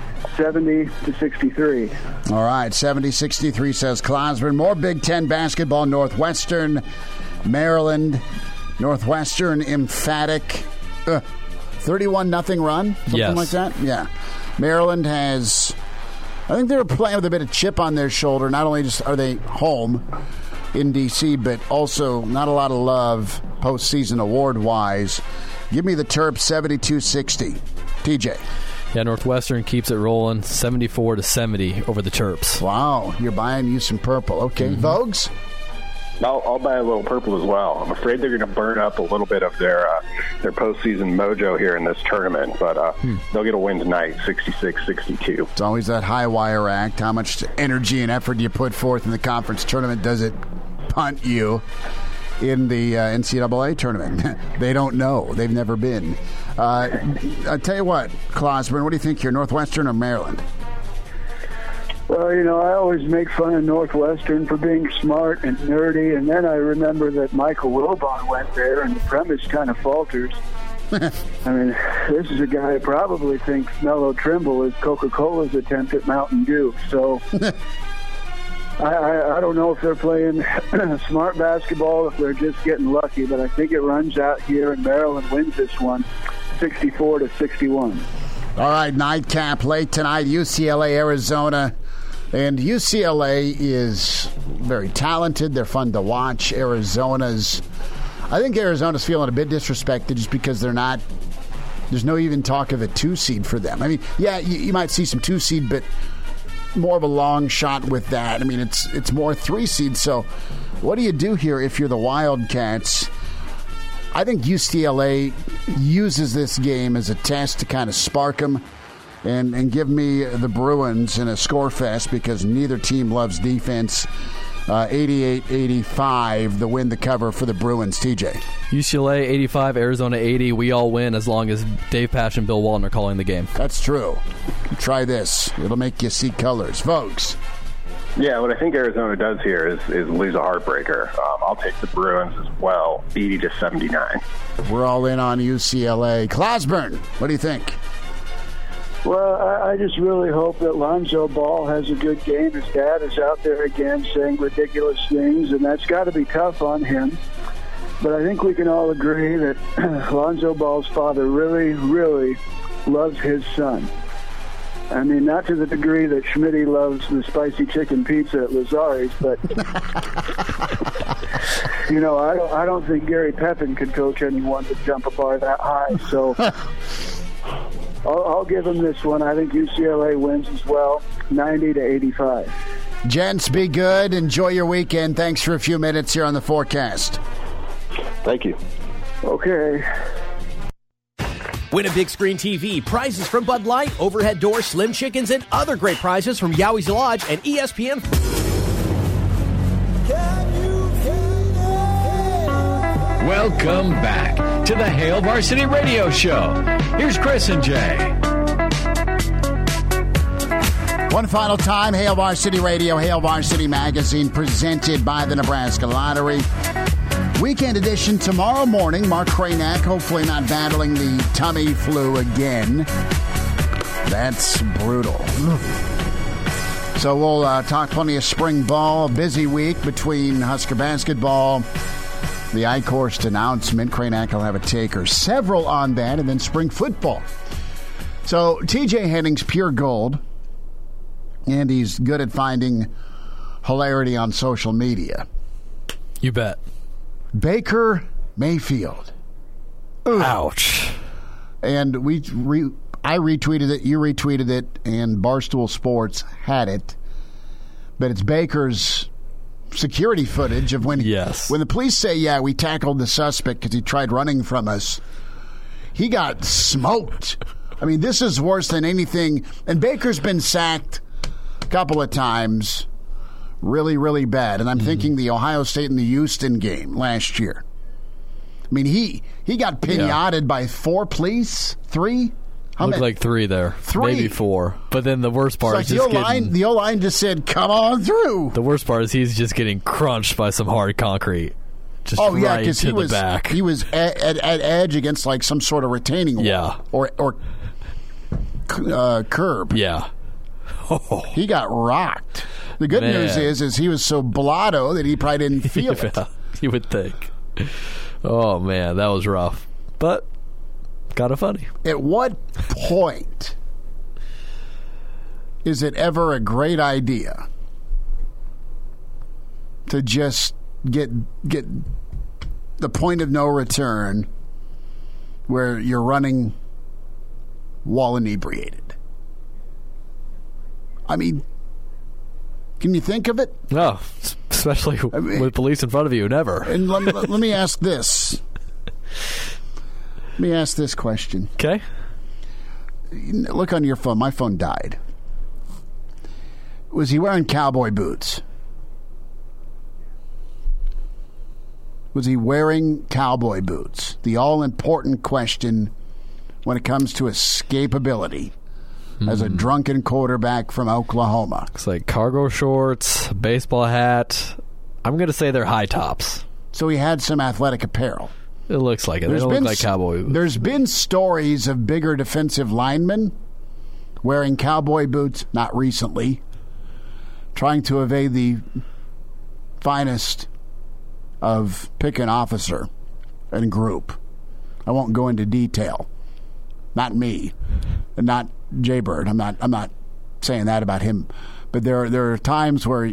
70-63. All right, 70-63 says Clausburn. More Big Ten basketball. Northwestern, Maryland. Northwestern emphatic 31-0 run, something like that. Yeah, Maryland has. I think they were playing with a bit of chip on their shoulder. Not only just are they home in D.C., but also not a lot of love postseason award-wise. Give me the Terps 72-60. TJ. Yeah, Northwestern keeps it rolling 74-70 over the Terps. Wow, you're buying you some purple. Okay, Vogues? I'll buy a little purple as well. I'm afraid they're going to burn up a little bit of their postseason mojo here in this tournament, but they'll get a win tonight, 66-62. It's always that high wire act. How much energy and effort you put forth in the conference tournament? Does it punt you in the NCAA tournament? They don't know. They've never been. I tell you what, Clausburn, what do you think here, Northwestern or Maryland? Well, I always make fun of Northwestern for being smart and nerdy, and then I remember that Michael Wilbon went there, and the premise kind of falters. I mean, this is a guy who probably thinks Melo Trimble is Coca-Cola's attempt at Mountain Dew. So I don't know if they're playing smart basketball, if they're just getting lucky, but I think it runs out here, and Maryland wins this one 64-61. All right, nightcap late tonight, UCLA, Arizona. And UCLA is very talented. They're fun to watch. I think Arizona's feeling a bit disrespected just because there's no even talk of a 2-seed for them. I mean, yeah, you might see some 2-seed, but more of a long shot with that. I mean, it's more 3-seed. So what do you do here if you're the Wildcats? I think UCLA uses this game as a test to kind of spark them and give me the Bruins in a score fest because neither team loves defense. 88-85, the win, the cover for the Bruins. TJ. UCLA 85, Arizona 80. We all win as long as Dave Pasch and Bill Walton are calling the game. That's true. Try this. It'll make you see colors. Folks. Yeah, what I think Arizona does here is lose a heartbreaker. I'll take the Bruins as well, 80-79. We're all in on UCLA. Clausburn, what do you think? Well, I just really hope that Lonzo Ball has a good game. His dad is out there again saying ridiculous things, and that's got to be tough on him. But I think we can all agree that Lonzo Ball's father really, really loves his son. I mean, not to the degree that Schmitty loves the spicy chicken pizza at Lazari's, but, I don't think Gary Pepin could coach anyone to jump a bar that high. So I'll give him this one. I think UCLA wins as well, 90-85. Gents, be good. Enjoy your weekend. Thanks for a few minutes here on the forecast. Thank you. Okay. Win a big screen TV, prizes from Bud Light, overhead doors, Slim Chickens, and other great prizes from Yowie's Lodge and ESPN. Welcome back to the Hail Varsity Radio Show. Here's Chris and Jay. One final time, Hail Varsity Radio, Hail Varsity Magazine, presented by the Nebraska Lottery. Weekend edition tomorrow morning. Mark Cranack, hopefully not battling the tummy flu again. That's brutal. So we'll talk plenty of spring ball. Busy week between Husker basketball, the I-Course announcement. Cranack will have a take or several on that, and then spring football. So TJ Henning's pure gold, and he's good at finding hilarity on social media. You bet. Baker Mayfield. Ugh. Ouch. And I retweeted it, you retweeted it, and Barstool Sports had it. But it's Baker's security footage of when the police say, yeah, we tackled the suspect because he tried running from us. He got smoked. I mean, this is worse than anything. And Baker's been sacked a couple of times. Really, really bad. And I'm thinking the Ohio State and the Houston game last year. I mean, he got pinatted by 4 police? 3? Looked like 3 there. 3. Maybe 4. But then the worst part is the O-line just said, come on through. The worst part is he's just getting crunched by some hard concrete. Just right to the back. He was at edge against like some sort of retaining wall. Yeah. Or curb. Yeah. Oh. He got rocked. The good news is he was so blotto that he probably didn't feel it. You would think. Oh, man, that was rough. But kind of funny. At what point is it ever a great idea to just get the point of no return where you're running while inebriated? I mean, can you think of it? No, especially with police in front of you. Never. And let me ask this. Let me ask this question. Okay. Look on your phone. My phone died. Was he wearing cowboy boots? Was he wearing cowboy boots? The all-important question when it comes to escapability as a drunken quarterback from Oklahoma. Looks like cargo shorts, baseball hat. I'm going to say they're high tops. So he had some athletic apparel. It looks like it. They don't look like cowboy boots. There's been stories of bigger defensive linemen wearing cowboy boots, not recently, trying to evade the finest of pick an officer and group. I won't go into detail. Not me, and not Jay Bird. I'm not saying that about him. But there are times where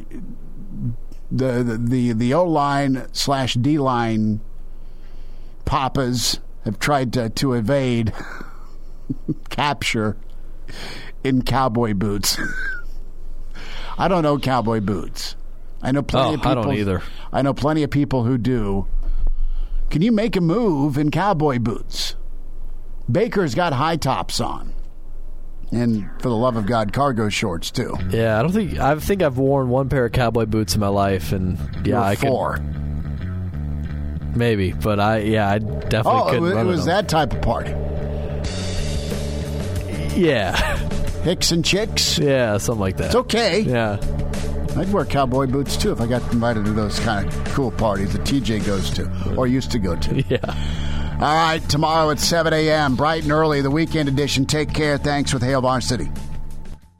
the O-line / D-line papas have tried to evade capture in cowboy boots. I don't know cowboy boots. I know plenty of people. I don't either. I know plenty of people who do. Can you make a move in cowboy boots? Baker's got high tops on. And for the love of God, cargo shorts too. Yeah, I think I've worn one pair of cowboy boots in my life, and I four. Maybe, but I definitely couldn't run it was that type of party. Yeah. Hicks and chicks? Yeah, something like that. It's okay. Yeah. I'd wear cowboy boots too if I got invited to those kind of cool parties that TJ goes to or used to go to. Yeah. All right, tomorrow at 7 a.m., bright and early, the weekend edition. Take care. Thanks with Hail Varsity.